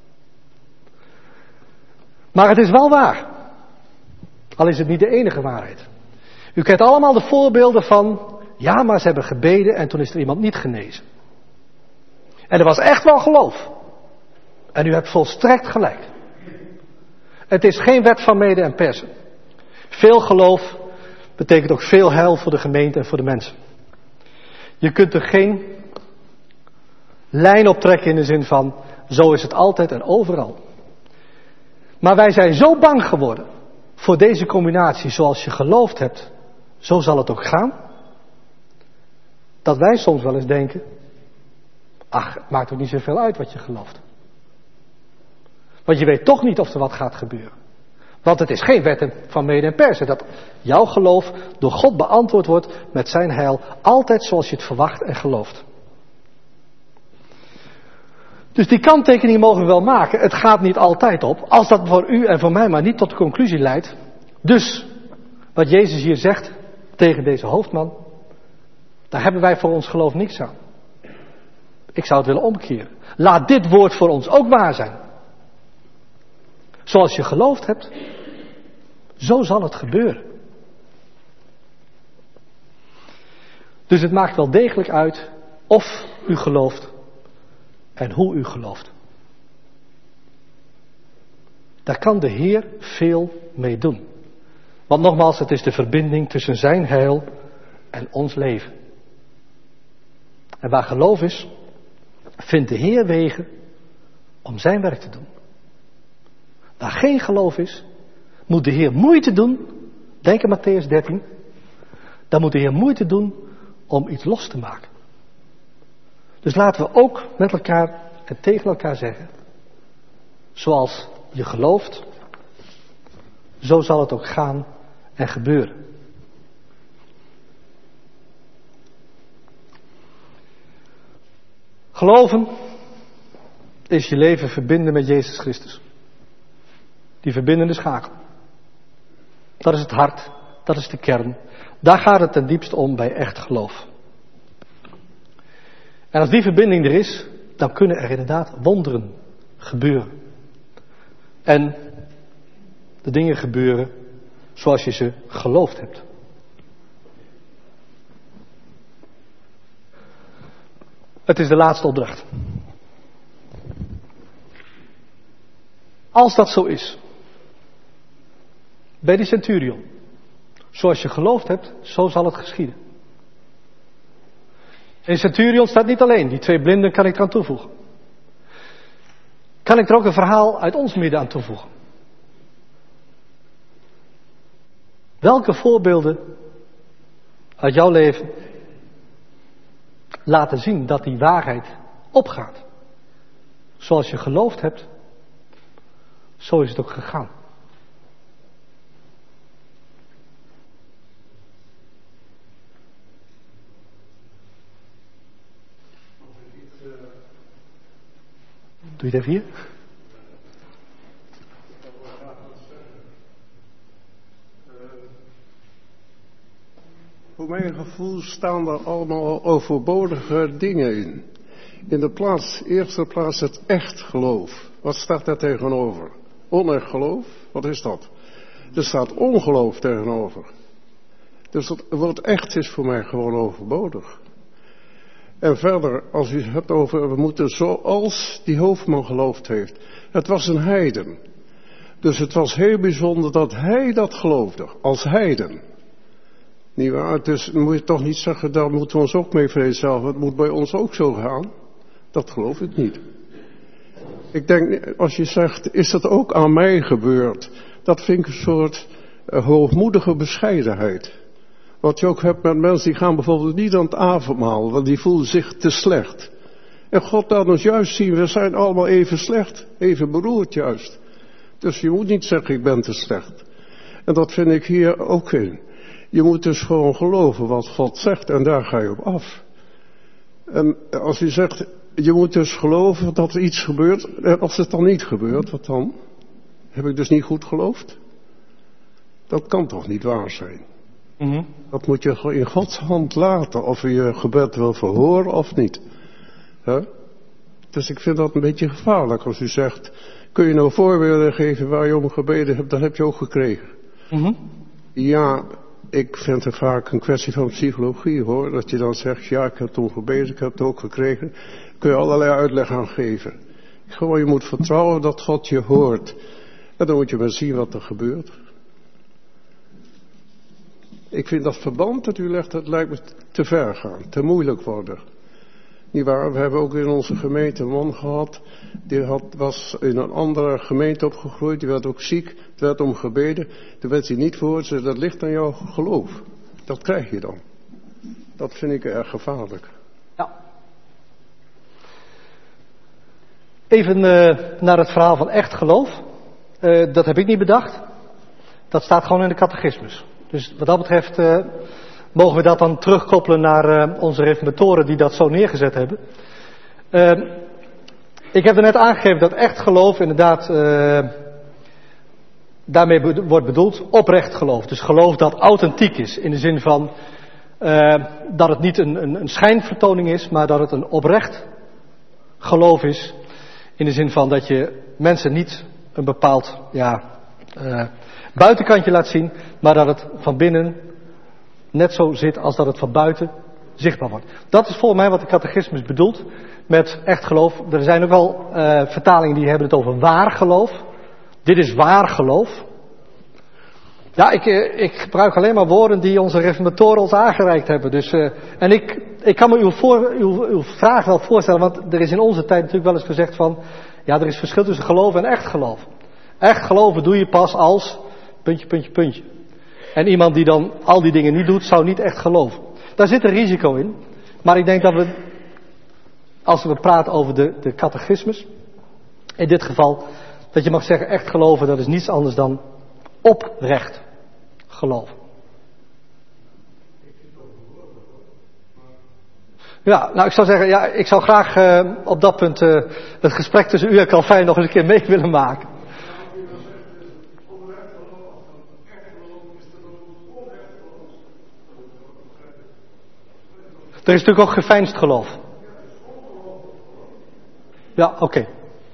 Maar het is wel waar. Al is het niet de enige waarheid. U kent allemaal de voorbeelden van, ja, maar ze hebben gebeden en toen is er iemand niet genezen. En er was echt wel geloof. En u hebt volstrekt gelijk. Het is geen wet van mede en persen. Veel geloof betekent ook veel heil voor de gemeente en voor de mensen. Je kunt er geen lijn op trekken in de zin van, zo is het altijd en overal. Maar wij zijn zo bang geworden voor deze combinatie, zoals je geloofd hebt, zo zal het ook gaan. Dat wij soms wel eens denken, ach, het maakt ook niet zoveel uit wat je gelooft. Want je weet toch niet of er wat gaat gebeuren. Want het is geen wet van mede en persen dat jouw geloof door God beantwoord wordt met zijn heil, altijd zoals je het verwacht en gelooft. Dus die kanttekening mogen we wel maken. Het gaat niet altijd op. Als dat voor u en voor mij maar niet tot de conclusie leidt. Dus, wat Jezus hier zegt tegen deze hoofdman, daar hebben wij voor ons geloof niks aan. Ik zou het willen omkeren. Laat dit woord voor ons ook waar zijn. Zoals je geloofd hebt, zo zal het gebeuren. Dus het maakt wel degelijk uit of u gelooft en hoe u gelooft. Daar kan de Heer veel mee doen. Want nogmaals, het is de verbinding tussen zijn heil en ons leven. En waar geloof is, vindt de Heer wegen om zijn werk te doen. Waar geen geloof is, moet de Heer moeite doen, denk aan Mattheüs dertien, dan moet de Heer moeite doen om iets los te maken. Dus laten we ook met elkaar en tegen elkaar zeggen, zoals je gelooft, zo zal het ook gaan en gebeuren. Geloven is je leven verbinden met Jezus Christus. Die verbindende schakel. Dat is het hart, dat is de kern. Daar gaat het ten diepste om bij echt geloof. En als die verbinding er is, dan kunnen er inderdaad wonderen gebeuren. En de dingen gebeuren zoals je ze geloofd hebt. Het is de laatste opdracht. Als dat zo is, bij die centurion, zoals je geloofd hebt, zo zal het geschieden. In centurion staat niet alleen, die twee blinden kan ik eraan toevoegen. Kan ik er ook een verhaal uit ons midden aan toevoegen? Welke voorbeelden uit jouw leven laten zien dat die waarheid opgaat? Zoals je geloofd hebt, zo is het ook gegaan. Doe je het even hier? Voor mijn gevoel staan er allemaal overbodige dingen in. In de plaats, eerste plaats het echt geloof. Wat staat daar tegenover? Onecht geloof? Wat is dat? Er staat ongeloof tegenover. Dus het woord echt is voor mij gewoon overbodig. En verder, als u het hebt over, we moeten zoals die hoofdman geloofd heeft. Het was een heiden. Dus het was heel bijzonder dat hij dat geloofde, als heiden. Niet waar? Dus moet je toch niet zeggen, daar moeten we ons ook mee vereenzelvigen. Het moet bij ons ook zo gaan. Dat geloof ik niet. Ik denk, als je zegt, is dat ook aan mij gebeurd? Dat vind ik een soort uh, hoogmoedige bescheidenheid. Wat je ook hebt met mensen die gaan bijvoorbeeld niet aan het avondmaal, want die voelen zich te slecht. En God laat ons juist zien, we zijn allemaal even slecht, even beroerd juist. Dus je moet niet zeggen, ik ben te slecht. En dat vind ik hier ook in. Je moet dus gewoon geloven wat God zegt en daar ga je op af. En als u zegt, je moet dus geloven dat er iets gebeurt, en als het dan niet gebeurt, wat dan? Heb ik dus niet goed geloofd? Dat kan toch niet waar zijn? Mm-hmm. Dat moet je in Gods hand laten, of je je gebed wil verhoren of niet. He? Dus ik vind dat een beetje gevaarlijk als u zegt, kun je nou voorbeelden geven waar je om gebeden hebt, dat heb je ook gekregen. Mm-hmm. Ja, ik vind het vaak een kwestie van psychologie hoor, dat je dan zegt, ja ik heb het om gebeden, ik heb het ook gekregen. Kun je allerlei uitleg aan geven. Gewoon je moet vertrouwen dat God je hoort. En dan moet je maar zien wat er gebeurt. Ik vind dat verband dat u legt, dat lijkt me te ver gaan, te moeilijk worden. Niet waar, we hebben ook in onze gemeente een man gehad, die had, was in een andere gemeente opgegroeid, die werd ook ziek, er werd om gebeden, toen werd hij niet verhoord, dus dat ligt aan jouw geloof. Dat krijg je dan. Dat vind ik erg gevaarlijk. Ja. Even uh, naar het verhaal van echt geloof. Uh, dat heb ik niet bedacht. Dat staat gewoon in de catechismus. Dus wat dat betreft uh, mogen we dat dan terugkoppelen naar uh, onze reformatoren die dat zo neergezet hebben. Uh, ik heb er net aangegeven dat echt geloof inderdaad uh, daarmee be- wordt bedoeld oprecht geloof. Dus geloof dat authentiek is in de zin van uh, dat het niet een, een, een schijnvertoning is, maar dat het een oprecht geloof is. In de zin van dat je mensen niet een bepaald ja, uh, buitenkantje laat zien, maar dat het van binnen net zo zit als dat het van buiten zichtbaar wordt. Dat is volgens mij wat de catechismus bedoelt met echt geloof. Er zijn ook wel uh, vertalingen die hebben het over waar geloof. Dit is waar geloof. Ja, ik, ik gebruik alleen maar woorden die onze reformatoren ons aangereikt hebben. Dus, uh, en ik, ik kan me uw, voor, uw, uw vraag wel voorstellen, want er is in onze tijd natuurlijk wel eens gezegd van, ja, er is verschil tussen geloof en echt geloof. Echt geloven doe je pas als, puntje, puntje, puntje. En iemand die dan al die dingen niet doet, zou niet echt geloven. Daar zit een risico in. Maar ik denk dat we, als we praten over de, de catechismus, in dit geval, dat je mag zeggen, echt geloven, dat is niets anders dan oprecht geloven. Ja, nou ik zou zeggen, ja, ik zou graag uh, op dat punt uh, het gesprek tussen u en Calvijn nog eens een keer mee willen maken. Er is natuurlijk ook geveinsd geloof. Ja, oké. Okay.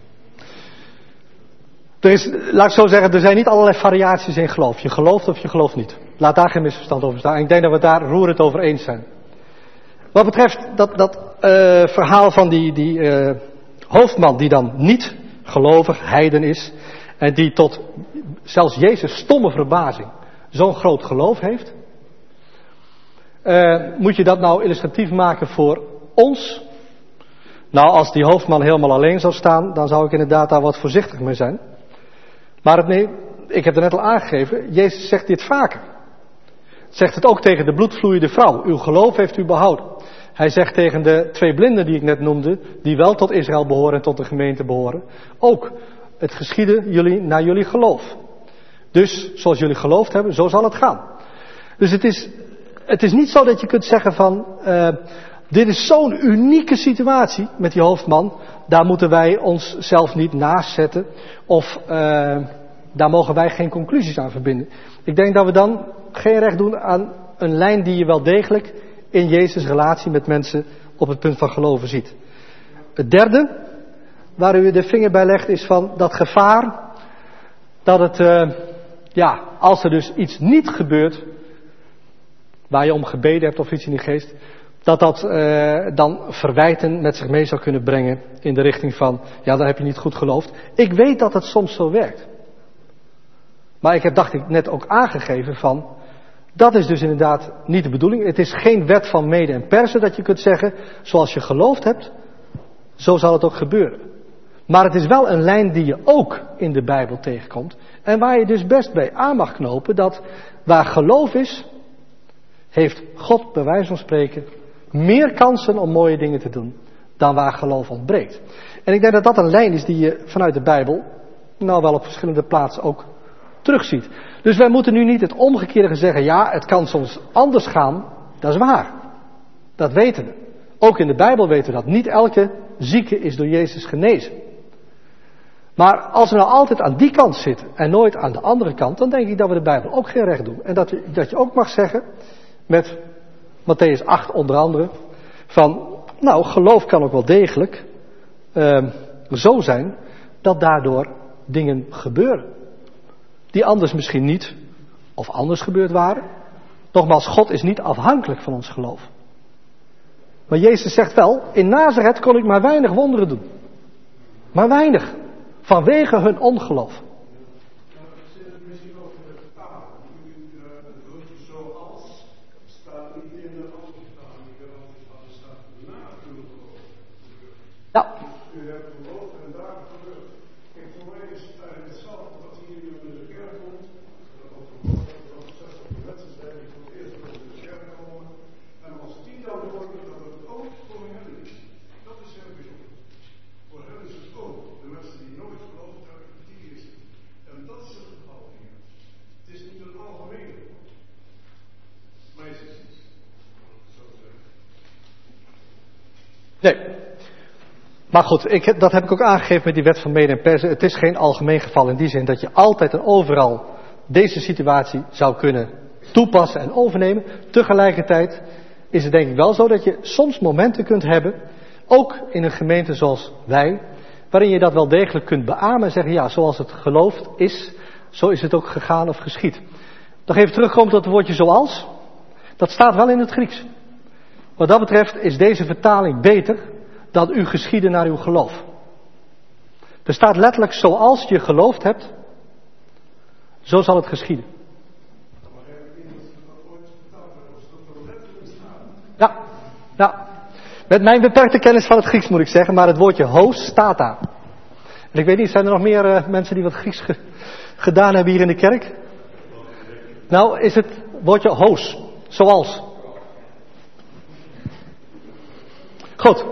Er is, laat ik zo zeggen, er zijn niet allerlei variaties in geloof. Je gelooft of je gelooft niet. Laat daar geen misverstand over staan. Ik denk dat we daar roerend over eens zijn. Wat betreft dat, dat uh, verhaal van die, die uh, hoofdman die dan niet gelovig, heiden is. En die tot zelfs Jezus stomme verbazing zo'n groot geloof heeft. Uh, moet je dat nou illustratief maken voor ons? Nou, als die hoofdman helemaal alleen zou staan, dan zou ik inderdaad daar wat voorzichtig mee zijn. Maar het, nee, ik heb er net al aangegeven, Jezus zegt dit vaker. Zegt het ook tegen de bloedvloeiende vrouw. Uw geloof heeft u behouden. Hij zegt tegen de twee blinden die ik net noemde, die wel tot Israël behoren en tot de gemeente behoren. Ook, het geschiedde jullie naar jullie geloof. Dus, zoals jullie geloofd hebben, zo zal het gaan. Dus het is, het is niet zo dat je kunt zeggen van, uh, dit is zo'n unieke situatie met die hoofdman. Daar moeten wij ons zelf niet naast zetten. Of uh, daar mogen wij geen conclusies aan verbinden. Ik denk dat we dan geen recht doen aan een lijn die je wel degelijk in Jezus' relatie met mensen op het punt van geloven ziet. Het derde, waar u de vinger bij legt, is van dat gevaar. Dat het, uh, ja, als er dus iets niet gebeurt, waar je om gebeden hebt of iets in die geest, dat dat uh, dan verwijten met zich mee zou kunnen brengen in de richting van, ja, dan heb je niet goed geloofd. Ik weet dat het soms zo werkt. Maar ik heb, dacht ik, net ook aangegeven van, Dat is dus inderdaad niet de bedoeling. Het is geen wet van Mede en Persen dat je kunt zeggen, zoals je geloofd hebt, zo zal het ook gebeuren. Maar het is wel een lijn die je ook in de Bijbel tegenkomt. En waar je dus best bij aan mag knopen, dat waar geloof is, heeft God bij wijze van spreken meer kansen om mooie dingen te doen dan waar geloof ontbreekt. En ik denk dat dat een lijn is die je vanuit de Bijbel nou wel op verschillende plaatsen ook terugziet. Dus wij moeten nu niet het omgekeerde zeggen, ja, het kan soms anders gaan. Dat is waar. Dat weten we. Ook in de Bijbel weten we dat. Niet elke zieke is door Jezus genezen. Maar als we nou altijd aan die kant zitten en nooit aan de andere kant, dan denk ik dat we de Bijbel ook geen recht doen. En dat je, dat je ook mag zeggen, met Mattheüs acht onder andere, van, nou, geloof kan ook wel degelijk uh, zo zijn dat daardoor dingen gebeuren. Die anders misschien niet, of anders gebeurd waren. Nogmaals, God is niet afhankelijk van ons geloof. Maar Jezus zegt wel, in Nazareth kon ik maar weinig wonderen doen. Maar weinig. Vanwege hun ongeloof. Ja. U hebt geloof en daar gebeurt. Kijk, voor mij is het eigenlijk hetzelfde wat hier nu in de kerk komt. Dat ook de zestig mensen zijn die voor het eerst in de kerk komen. En als die dan horen dat het ook voor hen is. Dat is heel bijzonder. Voor hen is het ook. De mensen die nooit geloofd hebben, die is het. En dat is het geval hier. Het is niet een algemene. Maar is het niet. Zo zeggen. Nee. Maar goed, ik, dat heb ik ook aangegeven met die wet van Mede en Persen. Het is geen algemeen geval in die zin dat je altijd en overal deze situatie zou kunnen toepassen en overnemen. Tegelijkertijd is het denk ik wel zo dat je soms momenten kunt hebben, ook in een gemeente zoals wij, waarin je dat wel degelijk kunt beamen en zeggen, ja, zoals het geloofd is, zo is het ook gegaan of geschied. Nog even terugkomen tot het woordje zoals. Dat staat wel in het Grieks. Wat dat betreft is deze vertaling beter dan u geschieden naar uw geloof. Er staat letterlijk, zoals je geloofd hebt, zo zal het geschieden. Ja, ja. Met mijn beperkte kennis van het Grieks moet ik zeggen, maar het woordje hoos staat daar. En ik weet niet, zijn er nog meer uh, mensen die wat Grieks ge- gedaan hebben hier in de kerk? Nou, is het woordje hoos, zoals. Goed.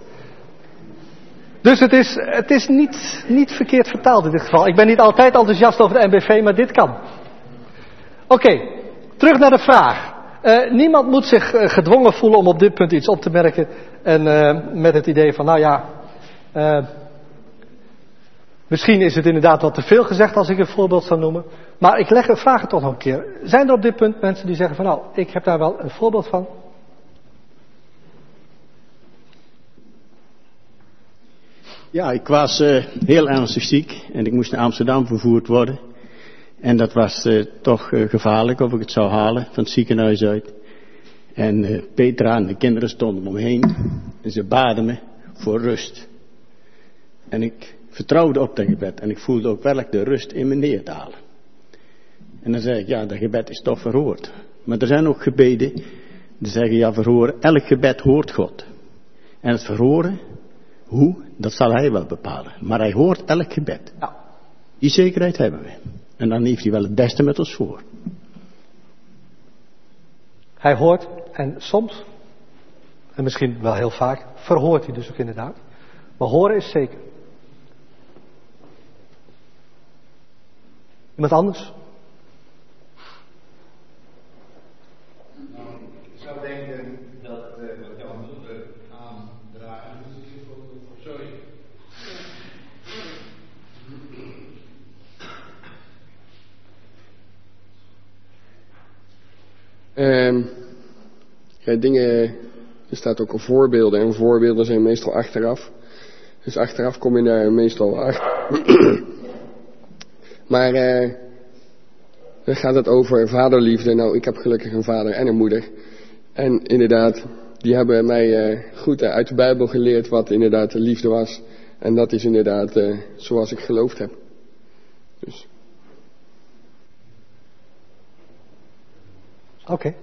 Dus het is, het is niet, niet verkeerd vertaald in dit geval. Ik ben niet altijd enthousiast over de N B V, maar dit kan. Oké, okay, terug naar de vraag. Uh, niemand moet zich uh, gedwongen voelen om op dit punt iets op te merken. En uh, met het idee van, nou ja, uh, misschien is het inderdaad wat te veel gezegd als ik een voorbeeld zou noemen. Maar ik leg, vraag het toch nog een keer. Zijn er op dit punt mensen die zeggen van, nou, ik heb daar wel een voorbeeld van? Ja, ik was uh, heel ernstig ziek en ik moest naar Amsterdam vervoerd worden. En dat was uh, toch uh, gevaarlijk of ik het zou halen van het ziekenhuis uit. En uh, Petra en de kinderen stonden om me heen en ze baden me voor rust. En ik vertrouwde op dat gebed en ik voelde ook werkelijk de rust in me neerdalen. En dan zei ik, ja, dat gebed is toch verhoord. Maar er zijn ook gebeden die zeggen, ja, verhoren, elk gebed hoort God. En het verhoren, hoe, dat zal hij wel bepalen. Maar hij hoort elk gebed. Ja. Die zekerheid hebben we. En dan heeft hij wel het beste met ons voor. Hij hoort en soms, en misschien wel heel vaak, verhoort hij dus ook inderdaad. Maar horen is zeker. Iemand anders? Nou, ik zou denken dat uh, wat Jan Mulder aandraagt, sorry. Um, ja, dingen, er staat ook al voorbeelden en voorbeelden zijn meestal achteraf. Dus achteraf kom je daar meestal achter. Maar uh, dan gaat het over vaderliefde. Nou, ik heb gelukkig een vader en een moeder. En inderdaad, die hebben mij uh, goed uh, uit de Bijbel geleerd wat inderdaad de liefde was. En dat is inderdaad uh, zoals ik geloofd heb. Dus. Oké. Okay.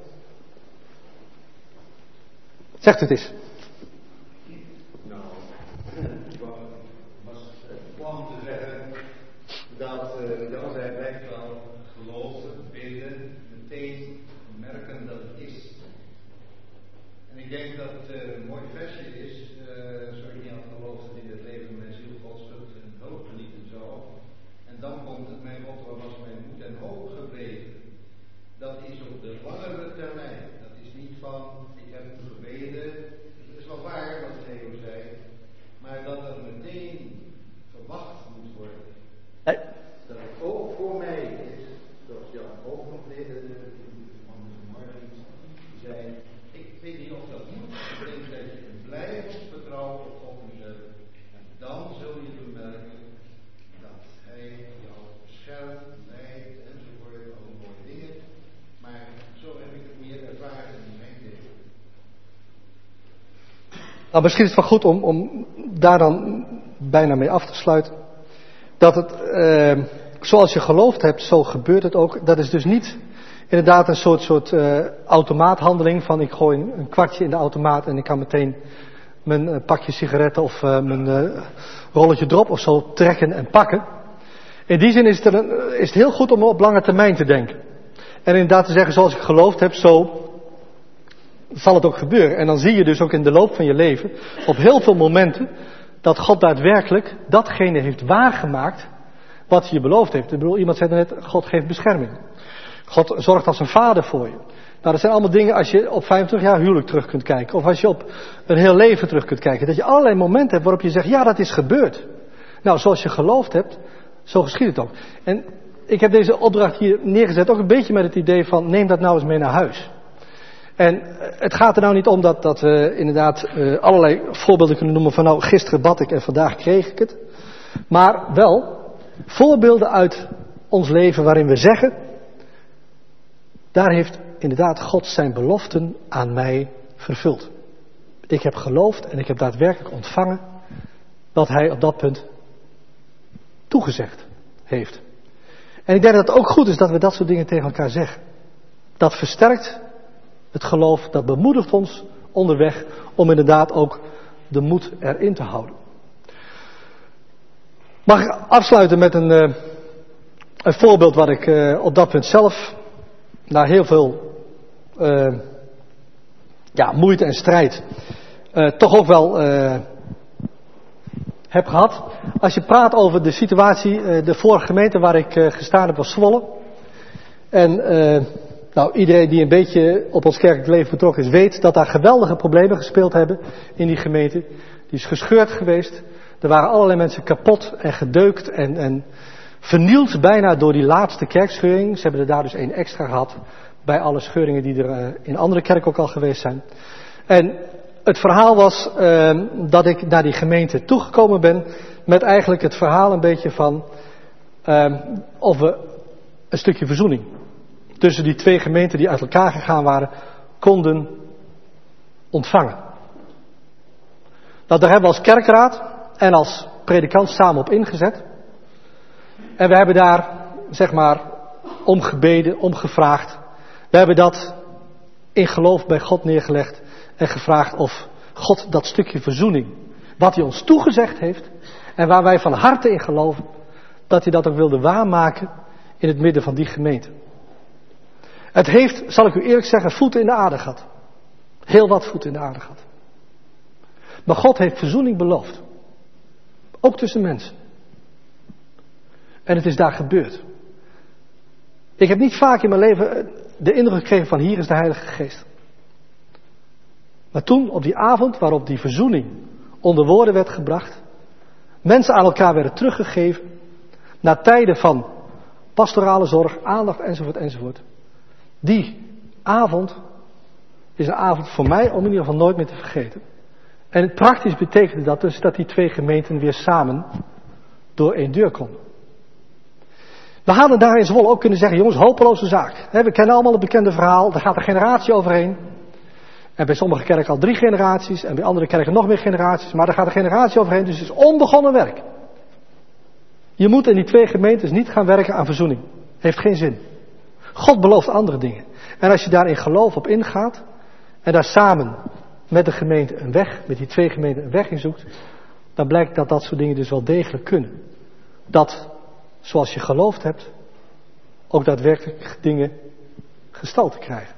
Zegt het eens. Nou, ik was plan te zeggen dat uh, als hij blijft wel geloven, bidden, meteen merken dat het is. En ik denk dat het uh, een mooi versje is, uh, zo ik niet aan geloof dat in het leven mijn ziel God zult en dood genieten zo. En dan komt het, mijn God, waar was mijn moed en hoop gebleven. Dat is op de langere termijn. Dat is niet van, ik heb gebeden. Het is wel waar wat Theo zei. Maar dat er meteen verwacht moet worden. Hey. Dat het ook voor mij is. Zoals Jan ook nog leden van de morgen zei. Ik weet niet of dat moet. Ik denk dat je blijft vertrouwen op God mezelf. En dan zul je bemerken dat hij jou beschermt, leidt enzovoort. Alle mooie dingen. Maar zo heb ik het meer ervaren in mijn leven. Nou, misschien is het wel goed om, om daar dan bijna mee af te sluiten. Dat het, uh, zoals je geloofd hebt, zo gebeurt het ook. Dat is dus niet inderdaad een soort, soort uh, automaathandeling van ik gooi een, een kwartje in de automaat en ik kan meteen mijn uh, pakje sigaretten of uh, mijn uh, rolletje drop of zo trekken en pakken. In die zin is het, er een, is het heel goed om op lange termijn te denken. En inderdaad te zeggen, zoals ik geloofd heb, zo zal het ook gebeuren. En dan zie je dus ook in de loop van je leven, op heel veel momenten, dat God daadwerkelijk datgene heeft waargemaakt wat hij je beloofd heeft. Ik bedoel, iemand zei net, God geeft bescherming. God zorgt als een vader voor je. Nou, dat zijn allemaal dingen als je op vijfentwintig jaar huwelijk terug kunt kijken. Of als je op een heel leven terug kunt kijken. Dat je allerlei momenten hebt waarop je zegt, ja, dat is gebeurd. Nou, zoals je geloofd hebt, zo geschiet het ook. En ik heb deze opdracht hier neergezet ook een beetje met het idee van, neem dat nou eens mee naar huis. En het gaat er nou niet om dat, dat we inderdaad uh, allerlei voorbeelden kunnen noemen van, nou, gisteren bad ik en vandaag kreeg ik het. Maar wel voorbeelden uit ons leven waarin we zeggen, daar heeft inderdaad God zijn beloften aan mij vervuld. Ik heb geloofd en ik heb daadwerkelijk ontvangen wat hij op dat punt toegezegd heeft. En ik denk dat het ook goed is dat we dat soort dingen tegen elkaar zeggen. Dat versterkt het geloof, dat bemoedigt ons onderweg om inderdaad ook de moed erin te houden. Mag ik afsluiten met een, uh, een voorbeeld wat ik uh, op dat punt zelf, na heel veel uh, ja, moeite en strijd, uh, toch ook wel uh, heb gehad. Als je praat over de situatie, uh, de vorige gemeente waar ik uh, gestaan heb was Zwolle. En uh, nou, iedereen die een beetje op ons kerkelijk leven betrokken is, weet dat daar geweldige problemen gespeeld hebben in die gemeente. Die is gescheurd geweest. Er waren allerlei mensen kapot en gedeukt en, en vernield bijna door die laatste kerkscheuring. Ze hebben er daar dus één extra gehad bij alle scheuringen die er uh, in andere kerken ook al geweest zijn. En het verhaal was uh, dat ik naar die gemeente toegekomen ben met eigenlijk het verhaal een beetje van uh, of we een stukje verzoening tussen die twee gemeenten die uit elkaar gegaan waren, konden ontvangen. Nou, daar hebben we als kerkraad en als predikant samen op ingezet. En we hebben daar, zeg maar, om gebeden, om gevraagd. We hebben dat in geloof bij God neergelegd en gevraagd of God dat stukje verzoening, wat hij ons toegezegd heeft en waar wij van harte in geloven, dat hij dat ook wilde waarmaken in het midden van die gemeente. Het heeft, zal ik u eerlijk zeggen, voeten in de aarde gehad. Heel wat voeten in de aarde gehad. Maar God heeft verzoening beloofd. Ook tussen mensen. En het is daar gebeurd. Ik heb niet vaak in mijn leven de indruk gekregen van hier is de Heilige Geest. Maar toen, op die avond waarop die verzoening onder woorden werd gebracht, mensen aan elkaar werden teruggegeven, na tijden van pastorale zorg, aandacht enzovoort enzovoort. Die avond is een avond voor mij om in ieder geval nooit meer te vergeten. En praktisch betekende dat dus dat die twee gemeenten weer samen door één deur konden. We hadden daar in Zwolle ook kunnen zeggen, jongens, hopeloze zaak. We kennen allemaal het bekende verhaal, daar gaat een generatie overheen. En bij sommige kerken al drie generaties en bij andere kerken nog meer generaties. Maar daar gaat een generatie overheen, dus het is onbegonnen werk. Je moet in die twee gemeentes niet gaan werken aan verzoening. Heeft geen zin. God belooft andere dingen. En als je daar in geloof op ingaat en daar samen met de gemeente een weg, met die twee gemeenten een weg in zoekt, dan blijkt dat dat soort dingen dus wel degelijk kunnen. Dat, zoals je geloofd hebt, ook daadwerkelijk dingen gestalte krijgen.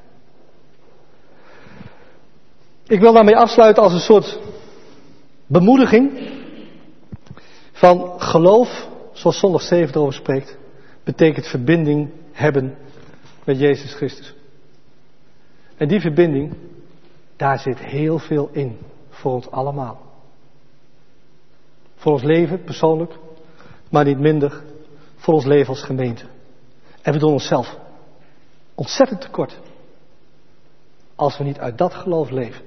Ik wil daarmee afsluiten als een soort bemoediging van geloof, zoals zondag zeven erover spreekt, betekent verbinding hebben met Jezus Christus. En die verbinding, daar zit heel veel in voor ons allemaal. Voor ons leven persoonlijk, maar niet minder voor ons leven als gemeente. En we doen onszelf ontzettend tekort als we niet uit dat geloof leven.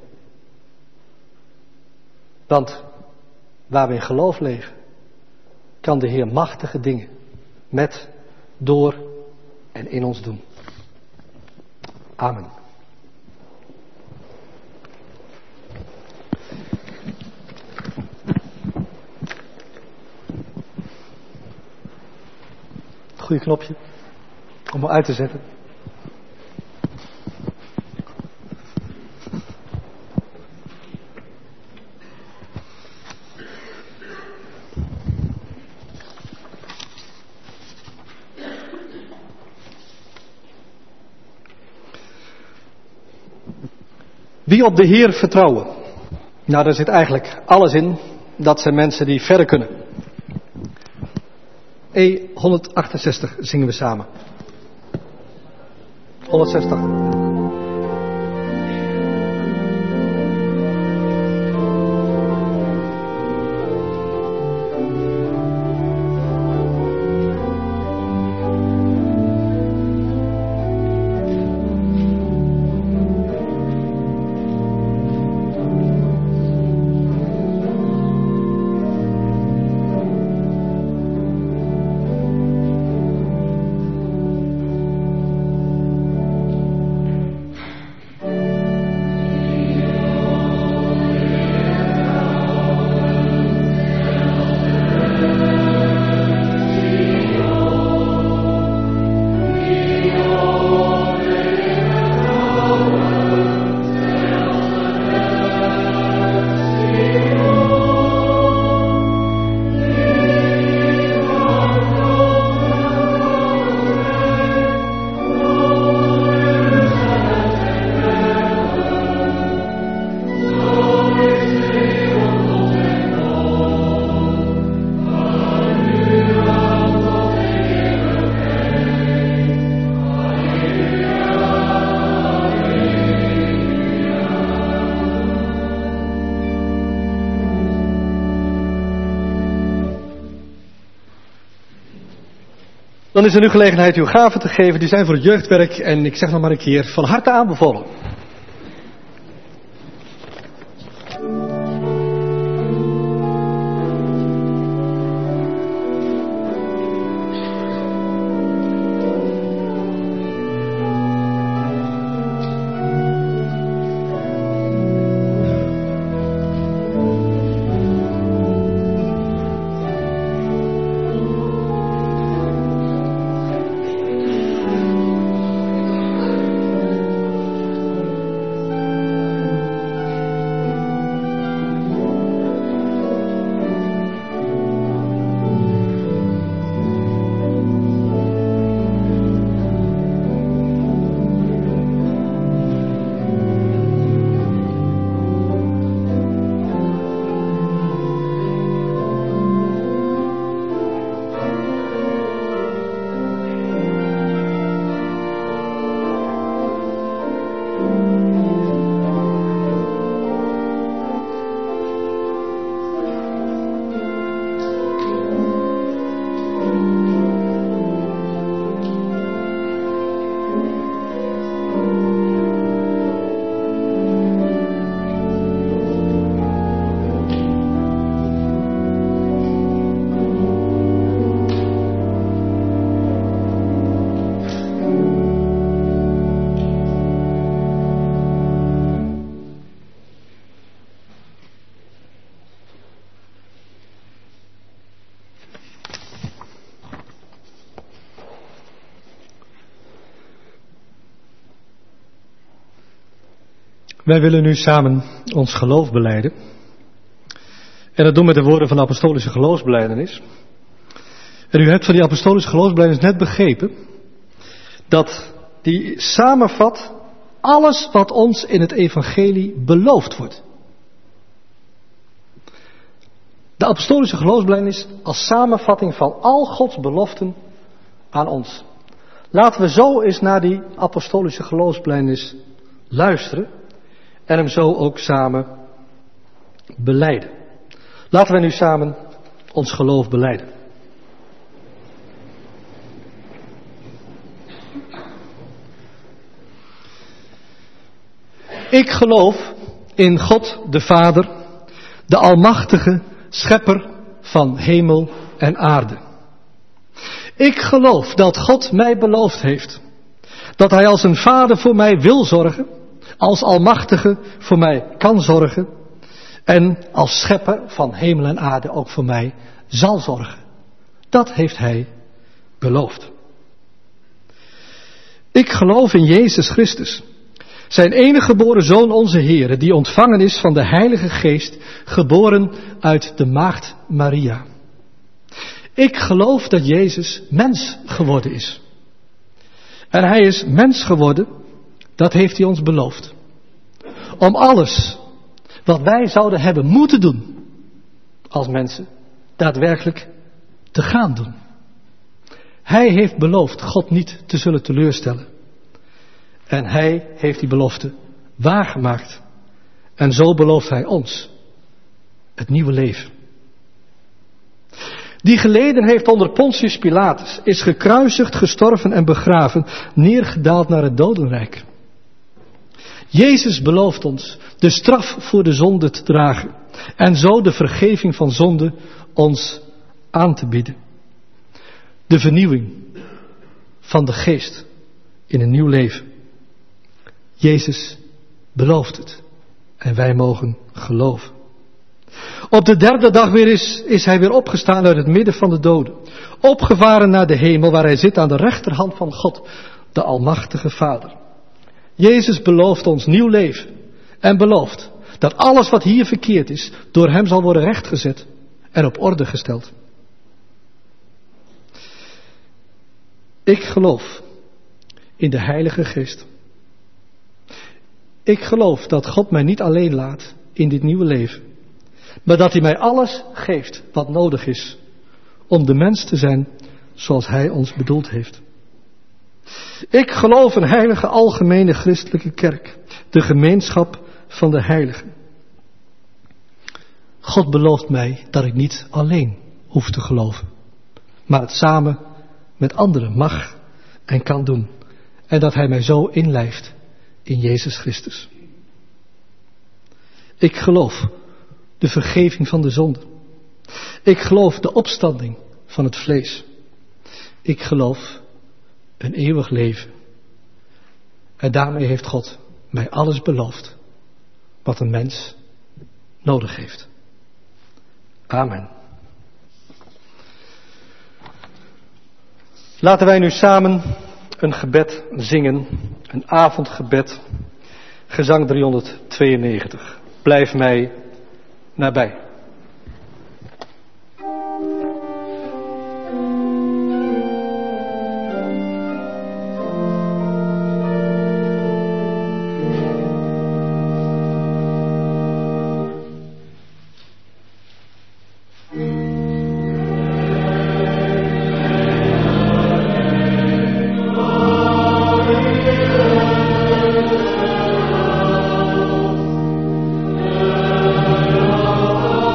Want waar we in geloof leven, kan de Heer machtige dingen met, door en in ons doen. Amen. Goeie knopje om hem uit te zetten. Wie op de Heer vertrouwen? Nou, daar zit eigenlijk alles in. Dat zijn mensen die verder kunnen. E honderdachtenzestig zingen we samen. honderdzestig. Dan is er nu gelegenheid uw gaven te geven. Die zijn voor het jeugdwerk. En ik zeg nog maar een keer, van harte aanbevolen. Wij willen nu samen ons geloof belijden. En dat doen we met de woorden van de apostolische geloofsbelijdenis. En u hebt van die apostolische geloofsbelijdenis net begrepen dat die samenvat alles wat ons in het evangelie beloofd wordt. De apostolische geloofsbelijdenis als samenvatting van al Gods beloften aan ons. Laten we zo eens naar die apostolische geloofsbelijdenis luisteren en hem zo ook samen belijden. Laten wij nu samen ons geloof belijden. Ik geloof in God de Vader, de almachtige schepper van hemel en aarde. Ik geloof dat God mij beloofd heeft dat Hij als een vader voor mij wil zorgen, als almachtige voor mij kan zorgen en als schepper van hemel en aarde ook voor mij zal zorgen. Dat heeft Hij beloofd. Ik geloof in Jezus Christus, zijn enige geboren Zoon onze Heere, die ontvangen is van de Heilige Geest, geboren uit de maagd Maria. Ik geloof dat Jezus mens geworden is. En Hij is mens geworden, dat heeft Hij ons beloofd. Om alles wat wij zouden hebben moeten doen als mensen, daadwerkelijk te gaan doen. Hij heeft beloofd God niet te zullen teleurstellen. En Hij heeft die belofte waargemaakt. En zo belooft Hij ons het nieuwe leven. Die geleden heeft onder Pontius Pilatus, is gekruisigd, gestorven en begraven, neergedaald naar het dodenrijk. Jezus belooft ons de straf voor de zonde te dragen en zo de vergeving van zonde ons aan te bieden. De vernieuwing van de geest in een nieuw leven. Jezus belooft het en wij mogen geloven. Op de derde dag weer is, is hij weer opgestaan uit het midden van de doden. Opgevaren naar de hemel waar hij zit aan de rechterhand van God, de almachtige Vader. Jezus belooft ons nieuw leven en belooft dat alles wat hier verkeerd is door hem zal worden rechtgezet en op orde gesteld. Ik geloof in de Heilige Geest. Ik geloof dat God mij niet alleen laat in dit nieuwe leven, maar dat Hij mij alles geeft wat nodig is om de mens te zijn zoals Hij ons bedoeld heeft. Ik geloof een heilige algemene christelijke kerk, de gemeenschap van de heiligen. God belooft mij dat ik niet alleen hoef te geloven, maar het samen met anderen mag en kan doen. En dat Hij mij zo inlijft in Jezus Christus. Ik geloof de vergeving van de zonde. Ik geloof de opstanding van het vlees. Ik geloof een eeuwig leven. En daarmee heeft God mij alles beloofd wat een mens nodig heeft. Amen. Laten wij nu samen een gebed zingen, een avondgebed, gezang driehonderdtweeënnegentig. Blijf mij nabij. Oh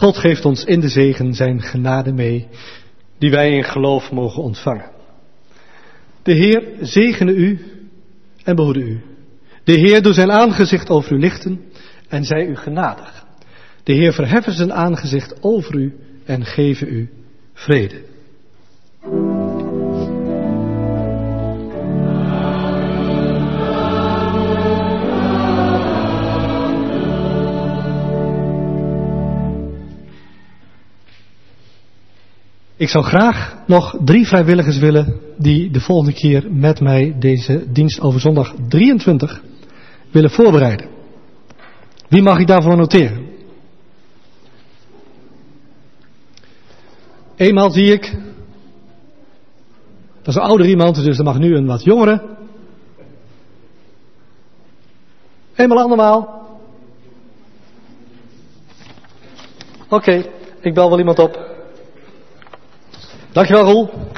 God geeft ons in de zegen zijn genade mee, die wij in geloof mogen ontvangen. De Heer zegene u en behoede u. De Heer doet zijn aangezicht over u lichten en zij u genadig. De Heer verheffen zijn aangezicht over u en geven u vrede. Ik zou graag nog drie vrijwilligers willen die de volgende keer met mij deze dienst over zondag drieëntwintig willen voorbereiden. Wie mag ik daarvoor noteren? Eenmaal zie ik, dat is een ouder iemand, dus er mag nu een wat jongere. Eenmaal andermaal. Oké, okay, ik bel wel iemand op. Dankjewel, Roel.